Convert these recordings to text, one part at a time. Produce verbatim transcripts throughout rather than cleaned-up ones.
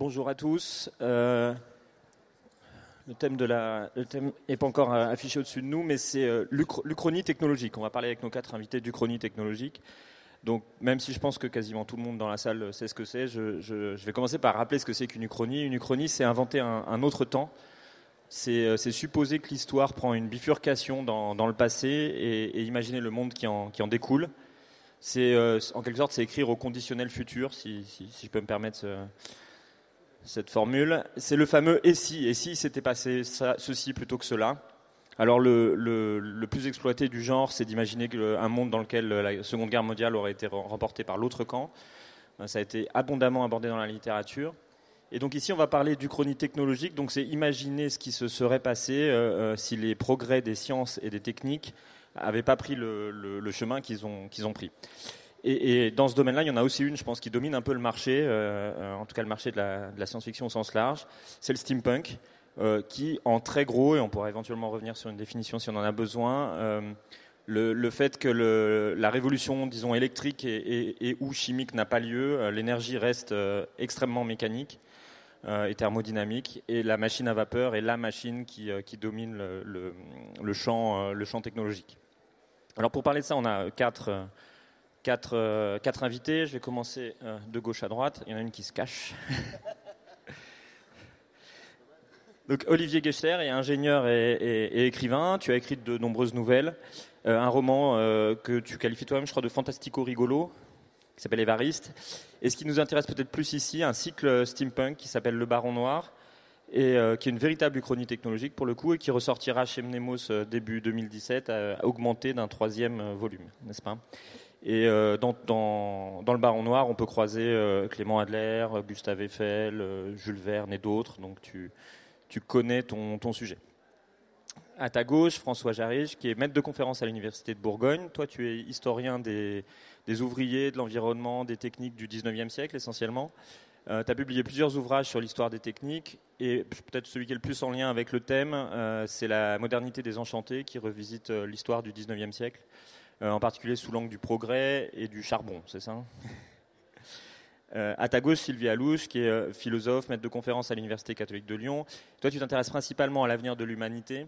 Bonjour à tous. Euh, le thème de la, le thème n'est pas encore affiché au-dessus de nous, mais c'est euh, l'Uchronie technologique. On va parler avec nos quatre invités d'Uchronie technologique. Donc, même si je pense que quasiment tout le monde dans la salle sait ce que c'est, je, je, je vais commencer par rappeler ce que c'est qu'une Uchronie. Une Uchronie, c'est inventer un, un autre temps. C'est, c'est supposer que l'histoire prend une bifurcation dans, dans le passé et, et imaginer le monde qui en, qui en découle. C'est, euh, en quelque sorte, c'est écrire au conditionnel futur, si, si, si je peux me permettre ce, cette formule. C'est le fameux « et si ». Et si il s'était passé ça, ceci plutôt que cela. Alors le, le, le plus exploité du genre, c'est d'imaginer un monde dans lequel la Seconde Guerre mondiale aurait été remportée par l'autre camp. Ça a été abondamment abordé dans la littérature. Et donc ici, on va parler d'Uchronie technologique. Donc c'est imaginer ce qui se serait passé euh, si les progrès des sciences et des techniques n'avaient pas pris le, le, le chemin qu'ils ont, qu'ils ont pris. Et, et dans ce domaine-là, il y en a aussi une, je pense, qui domine un peu le marché, euh, en tout cas le marché de la, de la science-fiction au sens large. C'est le steampunk. Euh, qui, en très gros, et on pourra éventuellement revenir sur une définition si on en a besoin, euh, le, le fait que le, la révolution, disons, électrique et, et, et ou chimique n'a pas lieu, euh, l'énergie reste euh, extrêmement mécanique euh, et thermodynamique, et la machine à vapeur est la machine qui, euh, qui domine le, le, le, champ, euh, le champ technologique. Alors pour parler de ça, on a quatre, euh, quatre, euh, quatre invités. Je vais commencer euh, de gauche à droite. Il y en a une qui se cache. Donc Olivier Gester est ingénieur et, et, et écrivain. Tu as écrit de nombreuses nouvelles. Euh, un roman euh, que tu qualifies toi-même, je crois, de fantastico-rigolo, qui s'appelle Évariste. Et ce qui nous intéresse peut-être plus ici, un cycle steampunk qui s'appelle Le Baron Noir, et euh, qui est une véritable uchronie technologique pour le coup, et qui ressortira chez Mnemos euh, début deux mille dix-sept, euh, augmenté d'un troisième euh, volume, n'est-ce pas ? Et euh, dans, dans, dans Le Baron Noir, on peut croiser euh, Clément Adler, Gustave Eiffel, euh, Jules Verne et d'autres. Donc tu tu connais ton, ton sujet. À ta gauche, François Jarige, qui est maître de conférence à l'Université de Bourgogne. Toi, tu es historien des, des ouvriers, de l'environnement, des techniques du dix-neuvième siècle essentiellement. Euh, tu as publié plusieurs ouvrages sur l'histoire des techniques, et peut-être celui qui est le plus en lien avec le thème, euh, c'est La modernité des enchantés, qui revisite euh, l'histoire du dix-neuvième siècle, euh, en particulier sous l'angle du progrès et du charbon, c'est ça ? Euh, à ta gauche, Sylvie Alouche, qui est euh, philosophe, maître de conférence à l'Université catholique de Lyon. Toi, tu t'intéresses principalement à l'avenir de l'humanité.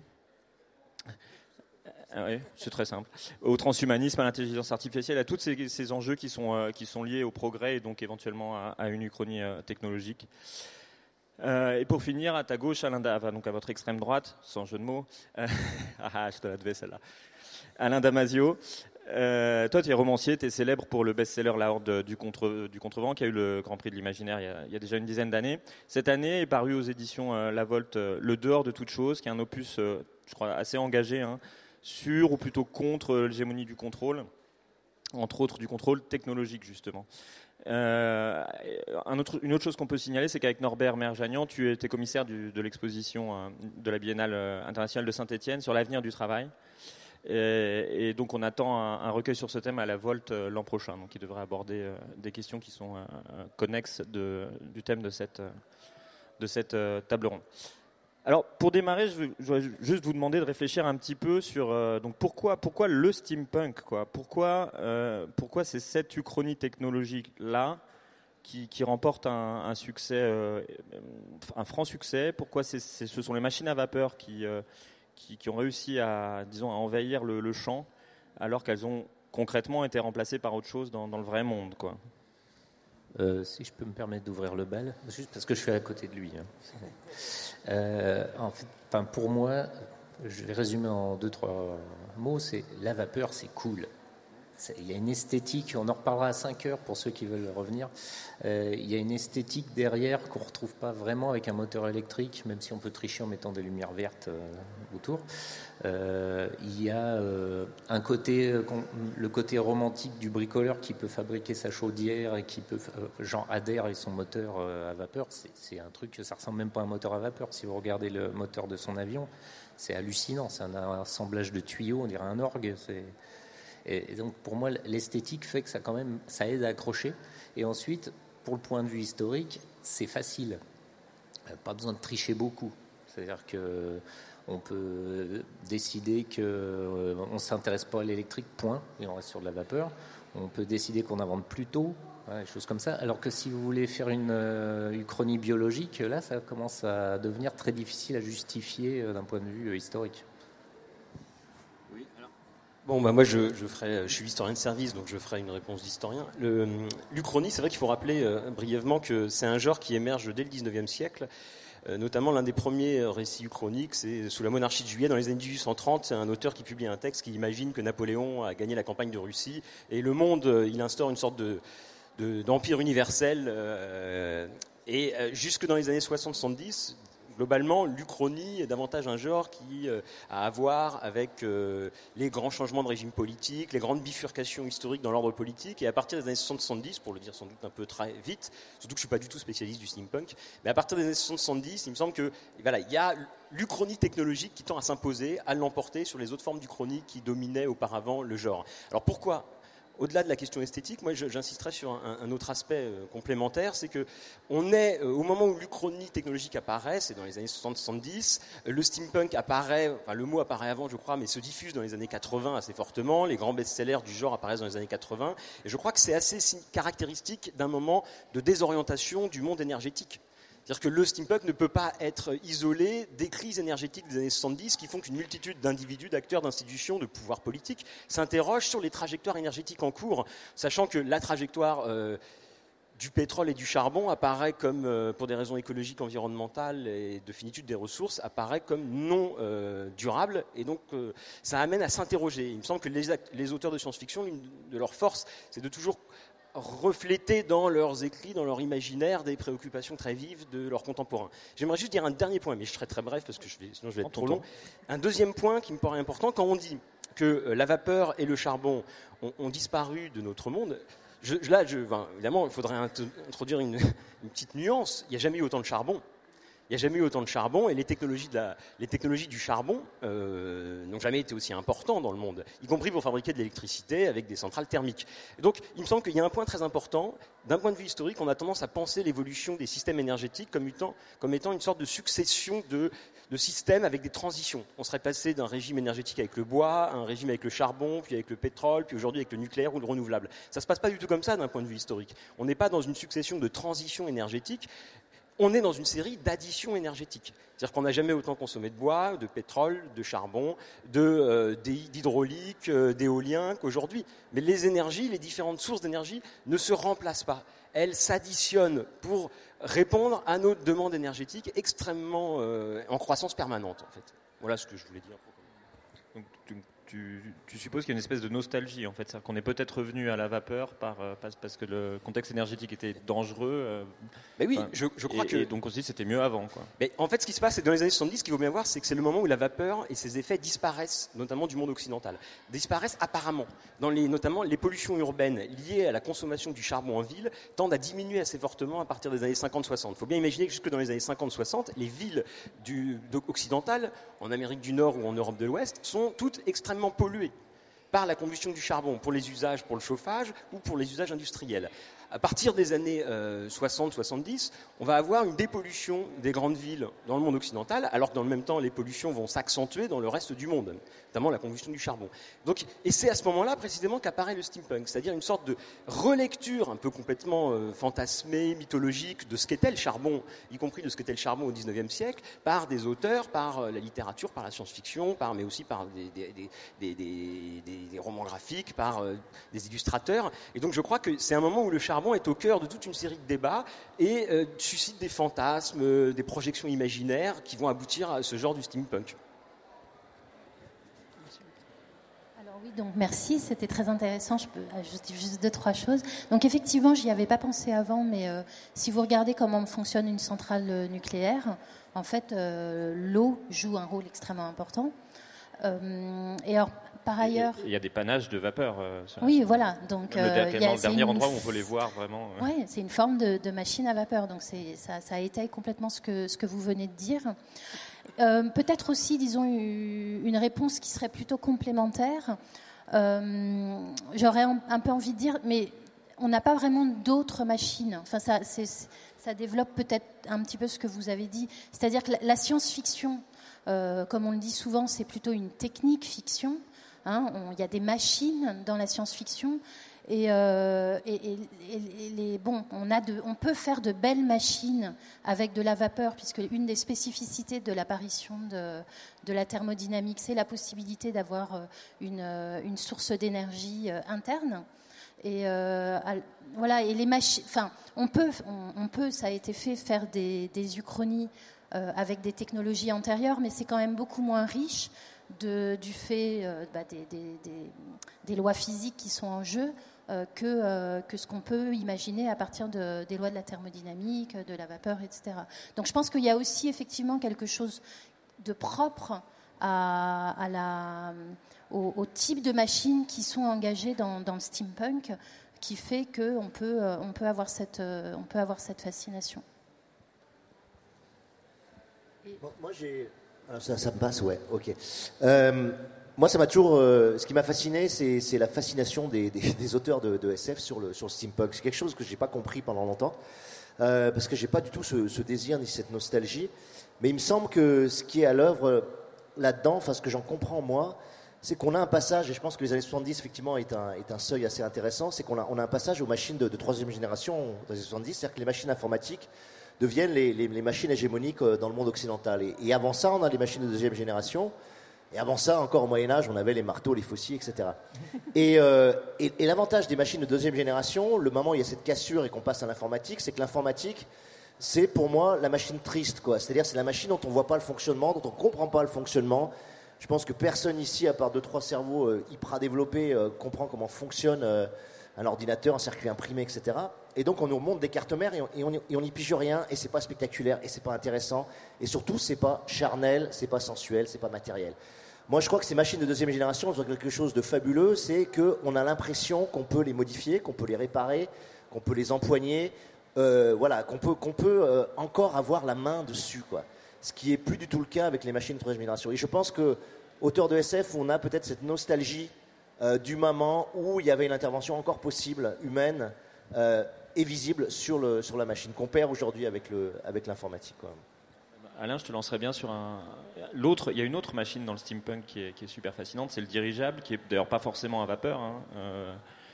Euh, oui, c'est très simple. Au transhumanisme, à l'intelligence artificielle, à tous ces, ces enjeux qui sont, euh, qui sont liés au progrès et donc éventuellement à, à une uchronie euh, technologique. Euh, et pour finir, à ta gauche, Alain Damasio, donc à votre extrême droite, sans jeu de mots. Euh, ah, je te la devais celle-là. Alain Damasio. Euh, toi, tu es romancier, tu es célèbre pour le best-seller La Horde du, contre, du Contrevent, qui a eu le Grand Prix de l'Imaginaire il y a, il y a déjà une dizaine d'années. Cette année est paru aux éditions euh, La Volte euh, Le Dehors de toute chose, qui est un opus, euh, je crois, assez engagé, hein, sur ou plutôt contre euh, l'hégémonie du contrôle, entre autres du contrôle technologique, justement. Euh, un autre, une autre chose qu'on peut signaler, c'est qu'avec Norbert Merjanian, tu étais commissaire du, de l'exposition euh, de la Biennale euh, internationale de Saint-Étienne sur l'avenir du travail. Et, et donc on attend un, un recueil sur ce thème à la Volte euh, l'an prochain, donc il devrait aborder euh, des questions qui sont euh, connexes de, du thème de cette, euh, de cette euh, table ronde. Alors pour démarrer, je, veux, je voudrais juste vous demander de réfléchir un petit peu sur euh, donc pourquoi, pourquoi le steampunk, quoi. Pourquoi, euh, pourquoi c'est cette uchronie technologique là qui, qui remporte un, un succès, euh, un franc succès. Pourquoi c'est, c'est, ce sont les machines à vapeur qui euh, Qui, qui ont réussi à, disons, à envahir le, le champ, alors qu'elles ont concrètement été remplacées par autre chose dans, dans le vrai monde, quoi. Euh, si je peux me permettre d'ouvrir le bal, juste parce que je suis à côté de lui. Hein. Euh, en fait, enfin, pour moi, je vais résumer en deux, trois mots, c'est la vapeur, c'est cool. Il y a une esthétique, on en reparlera à cinq heures pour ceux qui veulent revenir. Euh, il y a une esthétique derrière qu'on ne retrouve pas vraiment avec un moteur électrique, même si on peut tricher en mettant des lumières vertes euh, autour. Euh, il y a euh, un côté, euh, le côté romantique du bricoleur qui peut fabriquer sa chaudière et qui peut, euh, genre Adair et son moteur euh, à vapeur. C'est, c'est un truc, ça ressemble même pas à un moteur à vapeur. Si vous regardez le moteur de son avion, c'est hallucinant. C'est un assemblage de tuyaux, on dirait un orgue. C'est... Et donc pour moi l'esthétique fait que ça quand même ça aide à accrocher. Et ensuite pour le point de vue historique c'est facile, pas besoin de tricher beaucoup. C'est-à-dire que on peut décider que euh, on s'intéresse pas à l'électrique point et on reste sur de la vapeur. On peut décider qu'on invente plus tôt Ouais, des choses comme ça. Alors que si vous voulez faire une euh, uchronie biologique, là, ça commence à devenir très difficile à justifier euh, d'un point de vue euh, historique. Oui, alors... Bon, bah moi, je, je, ferai, je suis historien de service, donc je ferai une réponse d'historien. Le, l'uchronie, c'est vrai qu'il faut rappeler euh, brièvement que c'est un genre qui émerge dès le dix-neuvième siècle. Euh, notamment, l'un des premiers récits uchroniques, c'est sous la monarchie de Juillet, dans les années dix-huit cent trente. C'est un auteur qui publie un texte qui imagine que Napoléon a gagné la campagne de Russie. Et le monde, il instaure une sorte de, de, d'empire universel. Euh, et euh, jusque dans les années soixante soixante-dix, globalement, l'uchronie est davantage un genre qui euh, a à voir avec euh, les grands changements de régime politique, les grandes bifurcations historiques dans l'ordre politique. Et à partir des années soixante soixante-dix, pour le dire sans doute un peu très vite, surtout que je ne suis pas du tout spécialiste du steampunk, mais à partir des années soixante soixante-dix, il me semble que voilà, il y a l'uchronie technologique qui tend à s'imposer, à l'emporter sur les autres formes d'uchronie qui dominaient auparavant le genre. Alors pourquoi ? Au-delà de la question esthétique, moi j'insisterai sur un, un autre aspect euh, complémentaire, c'est que on est euh, au moment où l'uchronie technologique apparaît, c'est dans les années soixante soixante-dix, euh, le steampunk apparaît, enfin le mot apparaît avant je crois, mais se diffuse dans les années quatre-vingts assez fortement, les grands best-sellers du genre apparaissent dans les années quatre-vingts, et je crois que c'est assez caractéristique d'un moment de désorientation du monde énergétique. C'est-à-dire que le steampunk ne peut pas être isolé des crises énergétiques des années soixante-dix qui font qu'une multitude d'individus, d'acteurs, d'institutions, de pouvoirs politiques s'interrogent sur les trajectoires énergétiques en cours, sachant que la trajectoire euh, du pétrole et du charbon apparaît comme, euh, pour des raisons écologiques, environnementales et de finitude des ressources, apparaît comme non euh, durable. Et donc, euh, ça amène à s'interroger. Il me semble que les, les auteurs de science-fiction, l'une de leurs forces, c'est de toujours refléter dans leurs écrits, dans leur imaginaire, des préoccupations très vives de leurs contemporains. J'aimerais juste dire un dernier point, mais je serai très bref parce que je vais, sinon je vais être trop long. Un deuxième point qui me paraît important, quand on dit que la vapeur et le charbon ont, ont disparu de notre monde, je, là, je, enfin, évidemment, il faudrait introduire une, une petite nuance. Il n'y a jamais eu autant de charbon. Il n'y a jamais eu autant de charbon et les technologies, de la, les technologies du charbon euh, n'ont jamais été aussi importantes dans le monde, y compris pour fabriquer de l'électricité avec des centrales thermiques. Et donc, il me semble qu'il y a un point très important. D'un point de vue historique, on a tendance à penser l'évolution des systèmes énergétiques comme étant, comme étant une sorte de succession de, de systèmes avec des transitions. On serait passé d'un régime énergétique avec le bois, à un régime avec le charbon, puis avec le pétrole, puis aujourd'hui avec le nucléaire ou le renouvelable. Ça ne se passe pas du tout comme ça d'un point de vue historique. On n'est pas dans une succession de transitions énergétiques. On est dans une série d'additions énergétiques. C'est-à-dire qu'on n'a jamais autant consommé de bois, de pétrole, de charbon, de, euh, d'hydraulique, euh, d'éolien qu'aujourd'hui. Mais les énergies, les différentes sources d'énergie ne se remplacent pas. Elles s'additionnent pour répondre à nos demandes énergétiques extrêmement euh, en croissance permanente, en fait. Voilà ce que je voulais dire. Donc, tu, tu, tu supposes qu'il y a une espèce de nostalgie, en fait. C'est-à-dire qu'on est peut-être revenu à la vapeur par, parce, parce que le contexte énergétique était dangereux. Euh, Mais oui, enfin, je, je crois et, que... Et donc on se dit que c'était mieux avant, quoi. Mais en fait, ce qui se passe, c'est que dans les années soixante-dix, ce qu'il faut bien voir, c'est que c'est le moment où la vapeur et ses effets disparaissent, notamment du monde occidental. Disparaissent apparemment. Dans les, notamment, les pollutions urbaines liées à la consommation du charbon en ville tendent à diminuer assez fortement à partir des années cinquante soixante. Il faut bien imaginer que jusque dans les années cinquante soixante, les villes du, occidentales, en Amérique du Nord ou en Europe de l'Ouest, sont toutes extrêmement polluées par la combustion du charbon pour les usages, pour le chauffage ou pour les usages industriels. À partir des années euh, soixante soixante-dix, on va avoir une dépollution des grandes villes dans le monde occidental, alors que dans le même temps, les pollutions vont s'accentuer dans le reste du monde, notamment la combustion du charbon. Donc, et c'est à ce moment-là, précisément, qu'apparaît le steampunk, c'est-à-dire une sorte de relecture un peu complètement euh, fantasmée, mythologique, de ce qu'était le charbon, y compris de ce qu'était le charbon au dix-neuvième siècle, par des auteurs, par euh, la littérature, par la science-fiction, par, mais aussi par des, des, des, des, des, des, des romans graphiques, par euh, des illustrateurs. Et donc, je crois que c'est un moment où le charbon est au cœur de toute une série de débats et euh, suscite des fantasmes, euh, des projections imaginaires qui vont aboutir à ce genre du steampunk. Alors oui, donc merci, c'était très intéressant. Je peux ajouter juste deux, trois choses. Donc effectivement, j'y avais pas pensé avant, mais euh, si vous regardez comment fonctionne une centrale nucléaire, en fait, euh, l'eau joue un rôle extrêmement important. Euh, et alors, par ailleurs, il y a des panaches de vapeur. Euh, oui, voilà. Donc, euh, le, y a, le dernier une... endroit où on peut les voir vraiment. Euh... Oui, c'est une forme de, de machine à vapeur. Donc, c'est, ça, ça étaye complètement ce que ce que vous venez de dire. Euh, peut-être aussi, disons, une réponse qui serait plutôt complémentaire. Euh, j'aurais un peu envie de dire, mais on n'a pas vraiment d'autres machines. Enfin, ça, c'est, ça développe peut-être un petit peu ce que vous avez dit. C'est-à-dire que la, la science-fiction, euh, comme on le dit souvent, c'est plutôt une technique fiction. Hein, il y a des machines dans la science-fiction Et, euh, et, et, et les, bon, on, a de, on peut faire de belles machines avec de la vapeur, puisque une des spécificités de l'apparition de, de la thermodynamique, c'est la possibilité d'avoir une, une source d'énergie interne. Et euh, voilà, et les machines, enfin, on peut, on, on peut, ça a été fait, faire des, des uchronies euh, avec des technologies antérieures, mais c'est quand même beaucoup moins riche de, du fait euh, bah, des, des, des, des lois physiques qui sont en jeu. Euh, que, euh, que ce qu'on peut imaginer à partir de, des lois de la thermodynamique, de la vapeur, et cetera. Donc je pense qu'il y a aussi effectivement quelque chose de propre à, à la, au, au type de machines qui sont engagées dans, dans le steampunk, qui fait qu'on peut, on peut, avoir cette, on peut avoir cette fascination. Bon, moi j'ai... Alors ça, ça me passe, ouais, ok. Euh... Moi, ça m'a toujours. Euh, ce qui m'a fasciné, c'est, c'est la fascination des, des, des auteurs de, de S F sur le, sur le steampunk. C'est quelque chose que j'ai pas compris pendant longtemps, euh, parce que j'ai pas du tout ce, ce désir ni cette nostalgie. Mais il me semble que ce qui est à l'œuvre là-dedans, enfin ce que j'en comprends moi, c'est qu'on a un passage, et je pense que les années soixante-dix effectivement est un, est un seuil assez intéressant, c'est qu'on a, on a un passage aux machines de, de troisième génération dans les années soixante-dix, c'est-à-dire que les machines informatiques deviennent les, les, les machines hégémoniques dans le monde occidental. Et, et avant ça, on a les machines de deuxième génération. Et avant ça, encore au Moyen-Âge, on avait les marteaux, les faucilles, et cetera. Et, euh, et, et l'avantage des machines de deuxième génération, le moment où il y a cette cassure et qu'on passe à l'informatique, c'est que l'informatique, c'est pour moi la machine triste, quoi. C'est-à-dire c'est la machine dont on ne voit pas le fonctionnement, dont on ne comprend pas le fonctionnement. Je pense que personne ici, à part deux, trois cerveaux euh, hyper développés, euh, comprend comment fonctionne euh, un ordinateur, un circuit imprimé, et cetera. Et donc on nous remonte des cartes mères et on, et on, et on n'y pige rien, et c'est pas spectaculaire, et c'est pas intéressant, et surtout c'est pas charnel, c'est pas sensuel, c'est pas matériel. Moi, je crois que ces machines de deuxième génération, elles ont quelque chose de fabuleux, c'est qu'on a l'impression qu'on peut les modifier, qu'on peut les réparer, qu'on peut les empoigner, euh, voilà, qu'on peut, qu'on peut euh, encore avoir la main dessus, quoi. Ce qui est plus du tout le cas avec les machines de troisième génération. Et je pense que, auteur de S F, on a peut-être cette nostalgie euh, du moment où il y avait une intervention encore possible, humaine euh, et visible sur, le, sur la machine, qu'on perd aujourd'hui avec, le, avec l'informatique, quoi. Alain, je te lancerai bien sur un. L'autre, il y a une autre machine dans le steampunk qui est, qui est super fascinante, c'est le dirigeable, qui est d'ailleurs pas forcément à vapeur. Hein. Euh,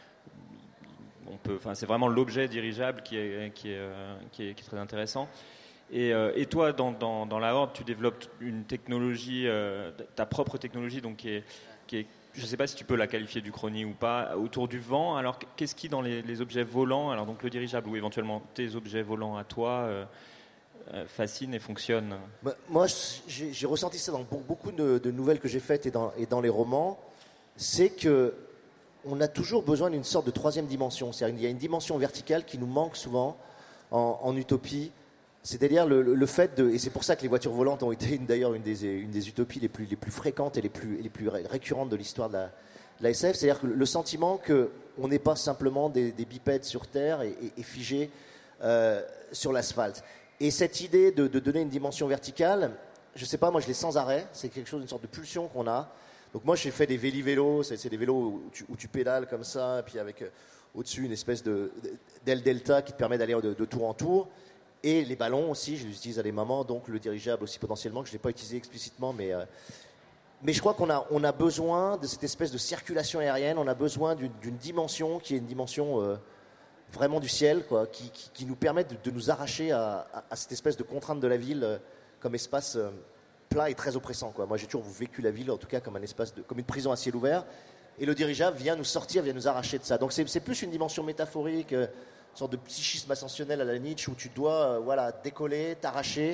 on peut, enfin, c'est vraiment l'objet dirigeable qui est, qui est, euh, qui est, qui est très intéressant. Et, euh, et toi, dans, dans, dans la Horde, tu développes une technologie, euh, ta propre technologie, donc qui est, qui est, je ne sais pas si tu peux la qualifier d'Uchronie ou pas, autour du vent. Alors, qu'est-ce qui dans les, les objets volants, alors donc le dirigeable ou éventuellement tes objets volants à toi, euh, fascine et fonctionne? Moi, j'ai, j'ai ressenti ça dans beaucoup de, de nouvelles que j'ai faites et dans, et dans les romans. C'est que on a toujours besoin d'une sorte de troisième dimension. C'est-à-dire qu'il y a une dimension verticale qui nous manque souvent en, en utopie. C'est-à-dire le, le fait de, et c'est pour ça que les voitures volantes ont été une, d'ailleurs une des, une des utopies les plus, les plus fréquentes et les plus, les plus récurrentes de l'histoire de la, de la S F. C'est-à-dire que le sentiment qu'on n'est pas simplement des, des bipèdes sur Terre et, et, et figés euh, sur l'asphalte. Et cette idée de, de donner une dimension verticale, je ne sais pas, moi je l'ai sans arrêt, c'est quelque chose, une sorte de pulsion qu'on a. Donc moi j'ai fait des véli-vélos, c'est, c'est des vélos où tu, où tu pédales comme ça, et puis avec euh, au-dessus une espèce de, d'aile delta qui te permet d'aller de, de tour en tour. Et les ballons aussi, je les utilise à des moments, donc le dirigeable aussi potentiellement, que je ne l'ai pas utilisé explicitement, mais, euh, mais je crois qu'on a, on a besoin de cette espèce de circulation aérienne, on a besoin d'une, d'une dimension qui est une dimension... Euh, vraiment du ciel, quoi, qui, qui, qui nous permettent de, de nous arracher à, à, à cette espèce de contrainte de la ville euh, comme espace euh, plat et très oppressant, quoi. Moi, j'ai toujours vécu la ville, en tout cas, comme un espace, de, comme une prison à ciel ouvert. Et le dirigeable vient nous sortir, vient nous arracher de ça. Donc, c'est, c'est plus une dimension métaphorique, euh, une sorte de psychisme ascensionnel à la Nietzsche, où tu dois, euh, voilà, décoller, t'arracher.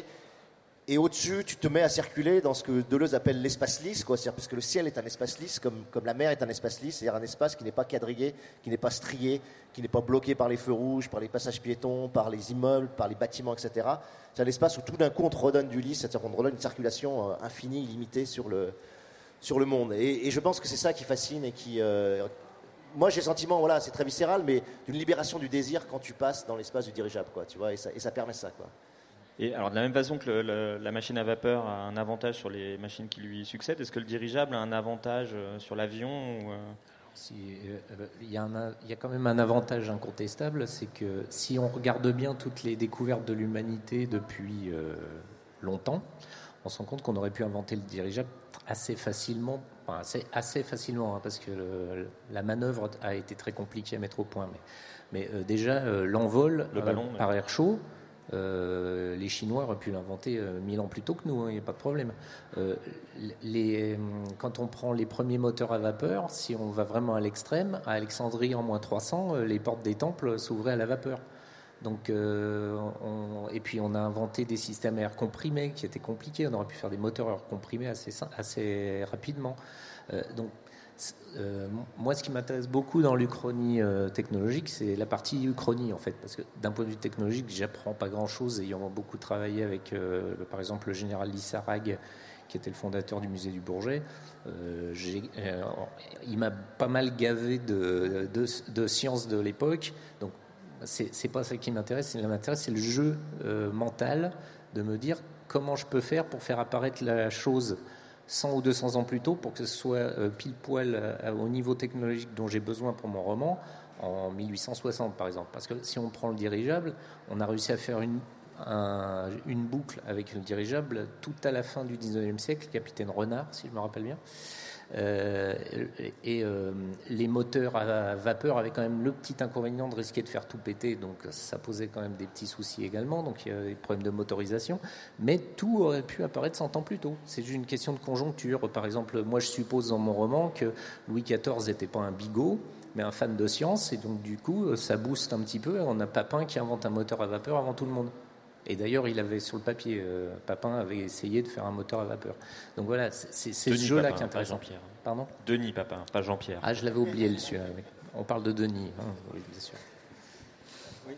Et au-dessus, tu te mets à circuler dans ce que Deleuze appelle l'espace lisse, quoi. C'est-à-dire parce que le ciel est un espace lisse, comme, comme la mer est un espace lisse, c'est-à-dire un espace qui n'est pas quadrillé, qui n'est pas strié, qui n'est pas bloqué par les feux rouges, par les passages piétons, par les immeubles, par les bâtiments, et cetera. C'est un espace où tout d'un coup on te redonne du lisse, c'est-à-dire qu'on te redonne une circulation euh, infinie, illimitée sur le, sur le monde. Et, et je pense que c'est ça qui fascine et qui... Euh, moi j'ai le sentiment, voilà, c'est très viscéral, mais d'une libération du désir quand tu passes dans l'espace du dirigeable, quoi, tu vois, et ça, et ça permet ça, quoi. Et alors de la même façon que le, le, la machine à vapeur a un avantage sur les machines qui lui succèdent, est-ce que le dirigeable a un avantage euh, sur l'avion ou, euh... si, euh, il, y a un, il y a quand même un avantage incontestable, c'est que si on regarde bien toutes les découvertes de l'humanité depuis euh, longtemps, on se rend compte qu'on aurait pu inventer le dirigeable assez facilement enfin, assez, assez facilement, hein, parce que le, la manœuvre a été très compliquée à mettre au point. Mais, mais euh, déjà, euh, l'envol le ballon, euh, par air chaud, euh, les Chinois auraient pu l'inventer euh, mille ans plus tôt que nous, il hein, n'y a pas de problème. Euh, les, quand on prend les premiers moteurs à vapeur, si on va vraiment à l'extrême, à Alexandrie en moins trois cents, euh, les portes des temples s'ouvraient à la vapeur. Donc, euh, on, et puis on a inventé des systèmes à air comprimé qui étaient compliqués. On aurait pu faire des moteurs à air comprimé assez, assez rapidement. Euh, donc, euh, moi, ce qui m'intéresse beaucoup dans l'Uchronie euh, technologique, c'est la partie Uchronie, en fait, parce que d'un point de vue technologique, j'apprends pas grand-chose, ayant beaucoup travaillé avec, euh, par exemple, le général Lissarag, qui était le fondateur du musée du Bourget. Euh, j'ai, euh, il m'a pas mal gavé de, de, de sciences de l'époque. Donc, c'est, c'est pas ça qui m'intéresse. Ce qui m'intéresse, c'est le jeu euh, mental de me dire comment je peux faire pour faire apparaître la chose cent ou deux cents ans plus tôt pour que ce soit euh, pile poil euh, au niveau technologique dont j'ai besoin pour mon roman en mille huit cent soixante par exemple. Parce que si on prend le dirigeable, on a réussi à faire une, un, une boucle avec le dirigeable tout à la fin du dix-neuvième siècle, Capitaine Renard si je me rappelle bien. Euh, et euh, les moteurs à vapeur avaient quand même le petit inconvénient de risquer de faire tout péter, donc ça posait quand même des petits soucis également, donc il y a des problèmes de motorisation, mais tout aurait pu apparaître cent ans plus tôt. C'est juste une question de conjoncture. Par exemple, moi je suppose dans mon roman que Louis quatorze n'était pas un bigot mais un fan de science, et donc du coup ça booste un petit peu. On a Papin qui invente un moteur à vapeur avant tout le monde. Et d'ailleurs, il avait sur le papier, euh, Papin avait essayé de faire un moteur à vapeur. Donc voilà, c'est, c'est ce jeu-là qui est intéressant. Jean-Pierre. Pardon ? Denis Papin, pas Jean-Pierre. Ah, je l'avais oublié, le celui-là. On parle de Denis, hein, oui, bien sûr. Oui.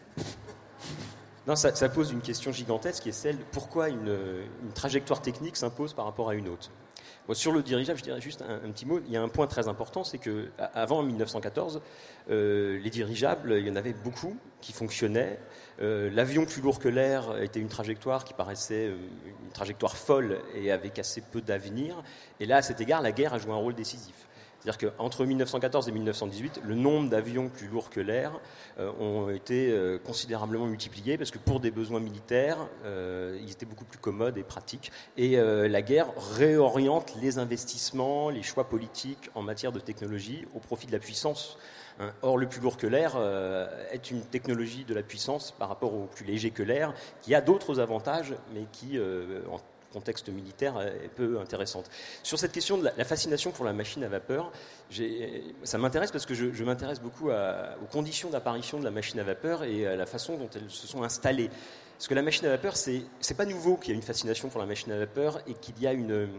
Non, ça, ça pose une question gigantesque qui est celle de pourquoi une, une trajectoire technique s'impose par rapport à une autre. Bon, sur le dirigeable, je dirais juste un, un petit mot. Il y a un point très important, c'est qu'avant mille neuf cent quatorze, euh, les dirigeables, il y en avait beaucoup qui fonctionnaient. Euh, l'avion plus lourd que l'air était une trajectoire qui paraissait euh, une trajectoire folle et avec assez peu d'avenir. Et là, à cet égard, la guerre a joué un rôle décisif. C'est-à-dire qu'entre mille neuf cent quatorze et mille neuf cent dix-huit, le nombre d'avions plus lourds que l'air euh, ont été euh, considérablement multipliés parce que pour des besoins militaires, euh, ils étaient beaucoup plus commodes et pratiques. Et euh, la guerre réoriente les investissements, les choix politiques en matière de technologie au profit de la puissance. Hein. Or, le plus lourd que l'air euh, est une technologie de la puissance par rapport au plus léger que l'air, qui a d'autres avantages, mais qui, euh, en contexte militaire, est peu intéressante. Sur cette question de la, la fascination pour la machine à vapeur, j'ai, ça m'intéresse parce que je, je m'intéresse beaucoup à, aux conditions d'apparition de la machine à vapeur et à la façon dont elles se sont installées. Parce que la machine à vapeur, c'est, c'est pas nouveau qu'il y a une fascination pour la machine à vapeur et qu'il y a une...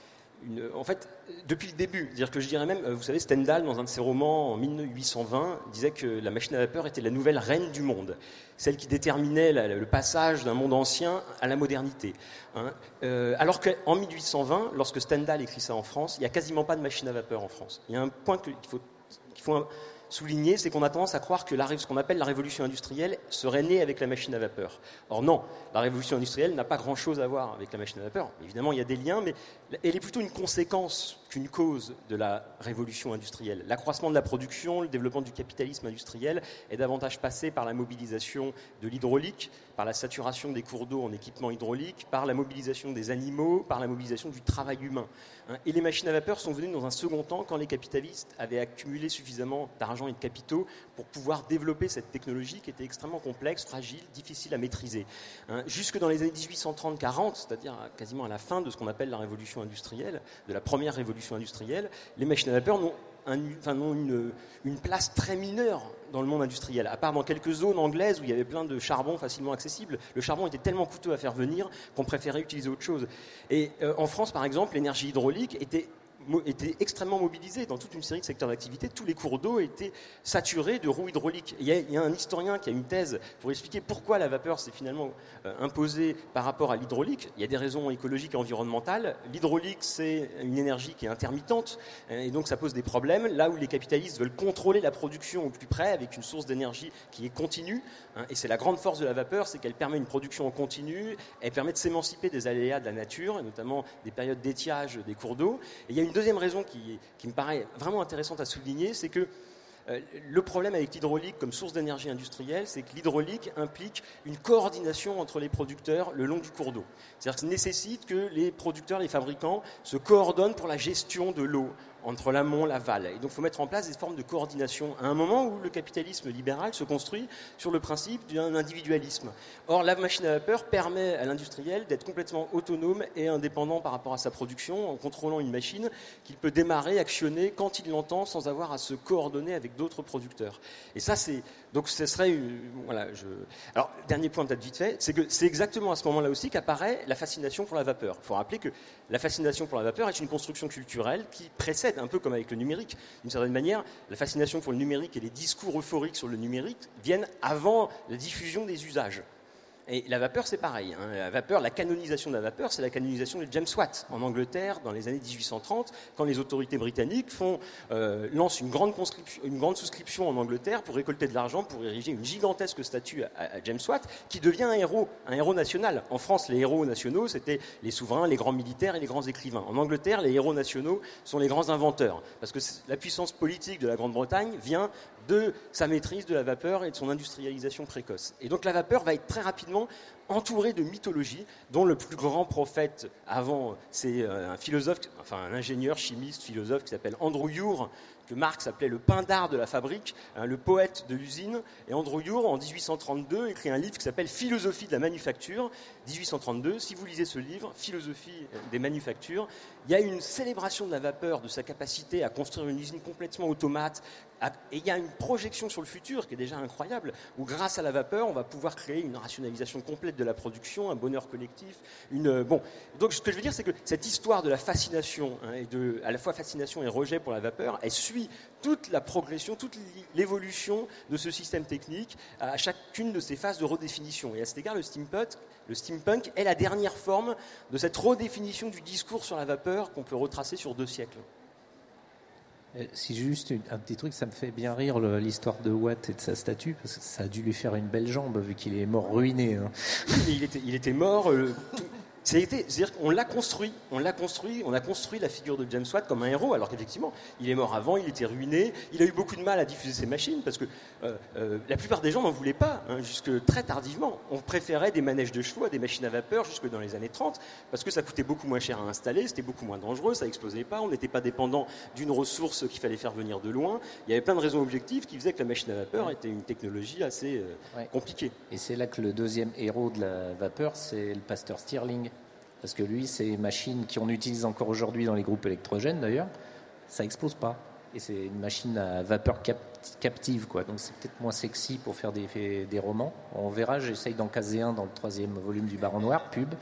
Une, en fait, depuis le début, c'est-à-dire que je dirais même, vous savez, Stendhal, dans un de ses romans en mille huit cent vingt, disait que la machine à vapeur était la nouvelle reine du monde, celle qui déterminait la, le passage d'un monde ancien à la modernité. Hein. Euh, alors qu'en mille huit cent vingt, lorsque Stendhal écrit ça en France, il n'y a quasiment pas de machine à vapeur en France. Il y a un point qu'il faut, qu'il faut souligner, c'est qu'on a tendance à croire que la, ce qu'on appelle la révolution industrielle serait née avec la machine à vapeur. Or non, la révolution industrielle n'a pas grand-chose à voir avec la machine à vapeur. Évidemment, il y a des liens, mais elle est plutôt une conséquence qu'une cause de la révolution industrielle. L'accroissement de la production, le développement du capitalisme industriel est davantage passé par la mobilisation de l'hydraulique, par la saturation des cours d'eau en équipement hydraulique, par la mobilisation des animaux, par la mobilisation du travail humain. Et les machines à vapeur sont venues dans un second temps quand les capitalistes avaient accumulé suffisamment d'argent et de capitaux pour pouvoir développer cette technologie qui était extrêmement complexe, fragile, difficile à maîtriser. Jusque dans les années dix-huit cent trente quarante, c'est-à-dire quasiment à la fin de ce qu'on appelle la révolution industrielle, de la première révolution industrielle, les machines à vapeur n'ont, un, enfin, n'ont une, une place très mineure dans le monde industriel. À part dans quelques zones anglaises où il y avait plein de charbon facilement accessible, le charbon était tellement coûteux à faire venir qu'on préférait utiliser autre chose. Et euh, en France, par exemple, l'énergie hydraulique était était extrêmement mobilisé dans toute une série de secteurs d'activité. Tous les cours d'eau étaient saturés de roues hydrauliques. Il y a, il y a un historien qui a une thèse pour expliquer pourquoi la vapeur s'est finalement euh, imposée par rapport à l'hydraulique. Il y a des raisons écologiques et environnementales. L'hydraulique, c'est une énergie qui est intermittente, et donc ça pose des problèmes. Là où les capitalistes veulent contrôler la production au plus près avec une source d'énergie qui est continue, hein, et c'est la grande force de la vapeur, c'est qu'elle permet une production en continu, elle permet de s'émanciper des aléas de la nature, et notamment des périodes d'étiage des cours d'eau. Et il y a une deuxième raison qui, qui me paraît vraiment intéressante à souligner, c'est que Euh, le problème avec l'hydraulique comme source d'énergie industrielle, c'est que l'hydraulique implique une coordination entre les producteurs le long du cours d'eau. C'est-à-dire que ça nécessite que les producteurs, les fabricants se coordonnent pour la gestion de l'eau entre l'amont et l'aval. Et donc il faut mettre en place des formes de coordination à un moment où le capitalisme libéral se construit sur le principe d'un individualisme. Or, la machine à vapeur permet à l'industriel d'être complètement autonome et indépendant par rapport à sa production en contrôlant une machine qu'il peut démarrer, actionner quand il l'entend sans avoir à se coordonner avec d'autres producteurs. Et ça, c'est... Donc ce serait... Une, voilà, je... Alors, dernier point peut-être vite fait, c'est que c'est exactement à ce moment-là aussi qu'apparaît la fascination pour la vapeur. Il faut rappeler que la fascination pour la vapeur est une construction culturelle qui précède, un peu comme avec le numérique. D'une certaine manière, la fascination pour le numérique et les discours euphoriques sur le numérique viennent avant la diffusion des usages. Et la vapeur, c'est pareil. Hein. La vapeur, la canonisation de la vapeur, c'est la canonisation de James Watt en Angleterre dans les années dix-huit cent trente, quand les autorités britanniques font, euh, lancent une grande, une grande souscription en Angleterre pour récolter de l'argent pour ériger une gigantesque statue à, à James Watt, qui devient un héros, un héros national. En France, les héros nationaux, c'était les souverains, les grands militaires et les grands écrivains. En Angleterre, les héros nationaux sont les grands inventeurs, parce que la puissance politique de la Grande-Bretagne vient de sa maîtrise de la vapeur et de son industrialisation précoce. Et donc la vapeur va être très rapidement entourée de mythologie, dont le plus grand prophète avant, c'est un philosophe, enfin un ingénieur, chimiste, philosophe qui s'appelle Andrew Ure, que Marx appelait le Pindare de la fabrique, hein, le poète de l'usine. Et Andrew Ure, en dix-huit cent trente-deux, écrit un livre qui s'appelle Philosophie de la manufacture. dix-huit cent trente-deux, si vous lisez ce livre, Philosophie des manufactures, il y a une célébration de la vapeur, de sa capacité à construire une usine complètement automate, à, et il y a une projection sur le futur qui est déjà incroyable, où grâce à la vapeur, on va pouvoir créer une rationalisation complète de la production, un bonheur collectif. Une, bon. Donc ce que je veux dire, c'est que cette histoire de la fascination, hein, et de, à la fois fascination et rejet pour la vapeur, elle suit toute la progression, toute l'évolution de ce système technique à chacune de ces phases de redéfinition. Et à cet égard, le steampunk, le steampunk est la dernière forme de cette redéfinition du discours sur la vapeur qu'on peut retracer sur deux siècles. Si juste une, un petit truc, ça me fait bien rire le, l'histoire de Watt et de sa statue, parce que ça a dû lui faire une belle jambe vu qu'il est mort ruiné. Hein. Oui, mais il était, il était mort... Euh, Ça a été, c'est-à-dire qu'on l'a construit, on l'a construit, on a construit la figure de James Watt comme un héros, alors qu'effectivement, il est mort avant, il était ruiné, il a eu beaucoup de mal à diffuser ses machines, parce que euh, euh, la plupart des gens n'en voulaient pas, hein, jusque très tardivement. On préférait des manèges de chevaux à des machines à vapeur jusque dans les années trente, parce que ça coûtait beaucoup moins cher à installer, c'était beaucoup moins dangereux, ça explosait pas, on n'était pas dépendant d'une ressource qu'il fallait faire venir de loin. Il y avait plein de raisons objectives qui faisaient que la machine à vapeur était une technologie assez euh, ouais. compliquée. Et c'est là que le deuxième héros de la vapeur, c'est le pasteur Stirling. Parce que lui, ces machines qu'on utilise encore aujourd'hui dans les groupes électrogènes, d'ailleurs, ça explose pas. Et c'est une machine à vapeur cap- captive, quoi. Donc c'est peut-être moins sexy pour faire des, des romans. On verra, j'essaye d'en caser un dans le troisième volume du Baron Noir, pub.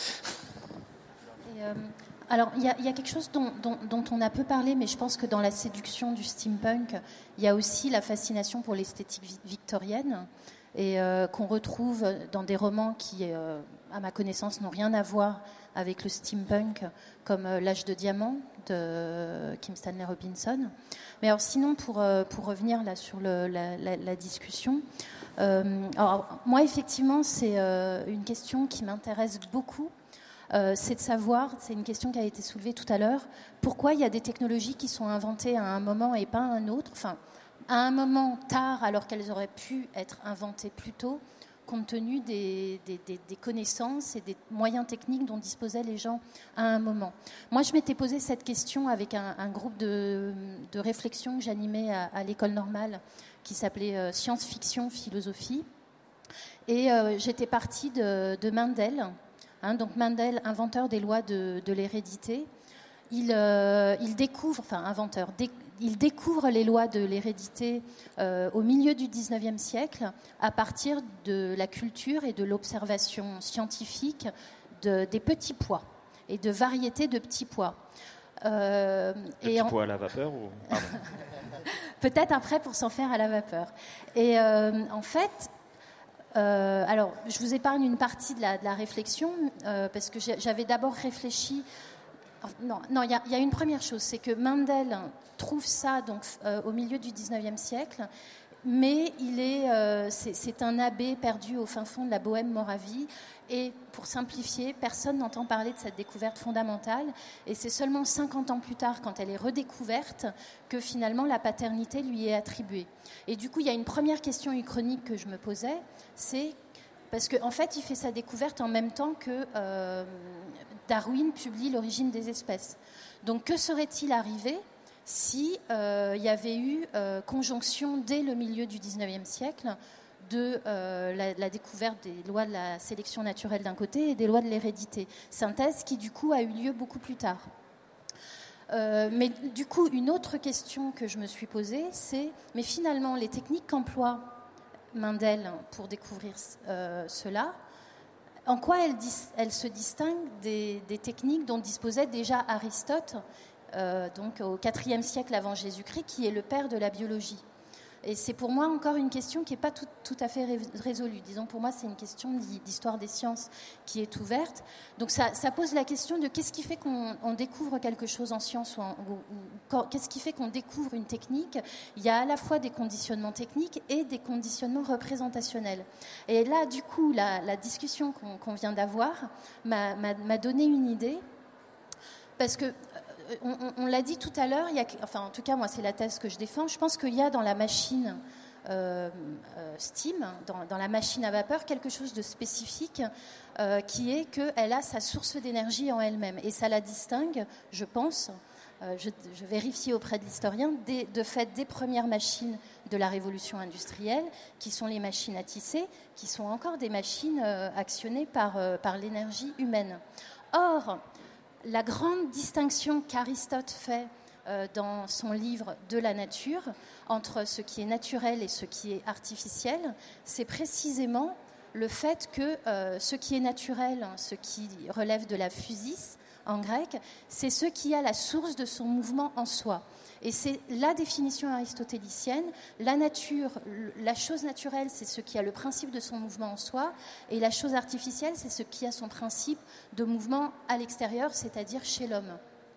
Et euh, alors, il y, y a quelque chose dont, dont, dont on a peu parlé, mais je pense que dans la séduction du steampunk, il y a aussi la fascination pour l'esthétique victorienne, et euh, qu'on retrouve dans des romans qui, euh, à ma connaissance, n'ont rien à voir avec le steampunk, comme euh, L'âge de diamant de Kim Stanley Robinson. Mais alors sinon, pour, euh, pour revenir là sur le, la, la, la discussion, euh, alors, moi effectivement, c'est euh, une question qui m'intéresse beaucoup. Euh, c'est de savoir, c'est une question qui a été soulevée tout à l'heure, pourquoi il y a des technologies qui sont inventées à un moment et pas à un autre, enfin, à un moment tard, alors qu'elles auraient pu être inventées plus tôt, compte tenu des, des, des, des connaissances et des moyens techniques dont disposaient les gens à un moment. Moi, je m'étais posé cette question avec un, un groupe de, de réflexion que j'animais à, à l'école normale, qui s'appelait euh, Science-Fiction, Philosophie. Et euh, j'étais partie de, de Mendel, hein, donc Mendel, inventeur des lois de, de l'hérédité. Il, euh, il découvre, enfin inventeur, dé, il découvre les lois de l'hérédité euh, au milieu du dix-neuvième siècle à partir de la culture et de l'observation scientifique de, des petits pois et de variétés de petits pois. Euh, et petits en... pois à la vapeur ou... Peut-être après pour s'en faire à la vapeur. Et euh, en fait... Euh, alors, je vous épargne une partie de la, de la réflexion euh, parce que j'avais d'abord réfléchi... Non, non, il y, y a une première chose, c'est que Mendel trouve ça donc, euh, au milieu du dix-neuvième siècle mais il est, euh, c'est, c'est un abbé perdu au fin fond de la Bohème-Moravie. Et pour simplifier, personne n'entend parler de cette découverte fondamentale. Et c'est seulement cinquante ans plus tard, quand elle est redécouverte, que finalement la paternité lui est attribuée. Et du coup, il y a une première question uchronique que je me posais, c'est parce qu'en en fait, il fait sa découverte en même temps que euh, Darwin publie L'origine des espèces. Donc, que serait-il arrivé si euh, il y avait eu euh, conjonction dès le milieu du dix-neuvième siècle de euh, la, la découverte des lois de la sélection naturelle d'un côté et des lois de l'hérédité. Synthèse qui, du coup, a eu lieu beaucoup plus tard. Euh, mais du coup, une autre question que je me suis posée, c'est, mais finalement, les techniques qu'emploie Mendel pour découvrir euh, cela, en quoi elles, elles se distinguent des, des techniques dont disposait déjà Aristote, euh, donc au quatrième siècle avant Jésus-Christ, qui est le père de la biologie. Et c'est pour moi encore une question qui n'est pas tout, tout à fait résolue. Disons, pour moi, c'est une question d'histoire des sciences qui est ouverte. Donc ça, ça pose la question de qu'est-ce qui fait qu'on on découvre quelque chose en science ou, en, ou, ou qu'est-ce qui fait qu'on découvre une technique. Il y a à la fois des conditionnements techniques et des conditionnements représentationnels. Et là, du coup, la, la discussion qu'on, qu'on vient d'avoir m'a, m'a, m'a donné une idée, parce que On, on, on l'a dit tout à l'heure, il y a, enfin en tout cas moi c'est la thèse que je défends, je pense qu'il y a dans la machine euh, euh, steam, dans, dans la machine à vapeur, quelque chose de spécifique euh, qui est qu'elle a sa source d'énergie en elle-même et ça la distingue, je pense, euh, je, je vérifie auprès de l'historien, des, de fait des premières machines de la révolution industrielle qui sont les machines à tisser, qui sont encore des machines euh, actionnées par, euh, par l'énergie humaine. Or, la grande distinction qu'Aristote fait euh, dans son livre De la nature entre ce qui est naturel et ce qui est artificiel, c'est précisément le fait que euh, ce qui est naturel, ce qui relève de la physis en grec, c'est ce qui a la source de son mouvement en soi. Et c'est la définition aristotélicienne. La nature, la chose naturelle, c'est ce qui a le principe de son mouvement en soi, et la chose artificielle, c'est ce qui a son principe de mouvement à l'extérieur, c'est-à-dire chez l'homme.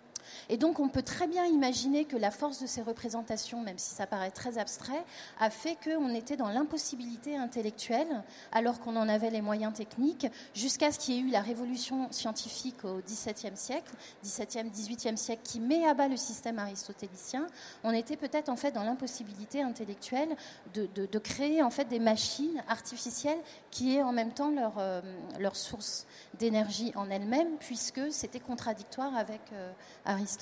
Et donc, on peut très bien imaginer que la force de ces représentations, même si ça paraît très abstrait, a fait qu'on était dans l'impossibilité intellectuelle, alors qu'on en avait les moyens techniques, jusqu'à ce qu'il y ait eu la révolution scientifique au dix-septième siècle, dix-septième, dix-huitième siècle, qui met à bas le système aristotélicien. On était peut-être en fait dans l'impossibilité intellectuelle de, de, de créer en fait des machines artificielles qui aient en même temps leur, euh, leur source d'énergie en elles-mêmes, puisque c'était contradictoire avec euh, Aristote.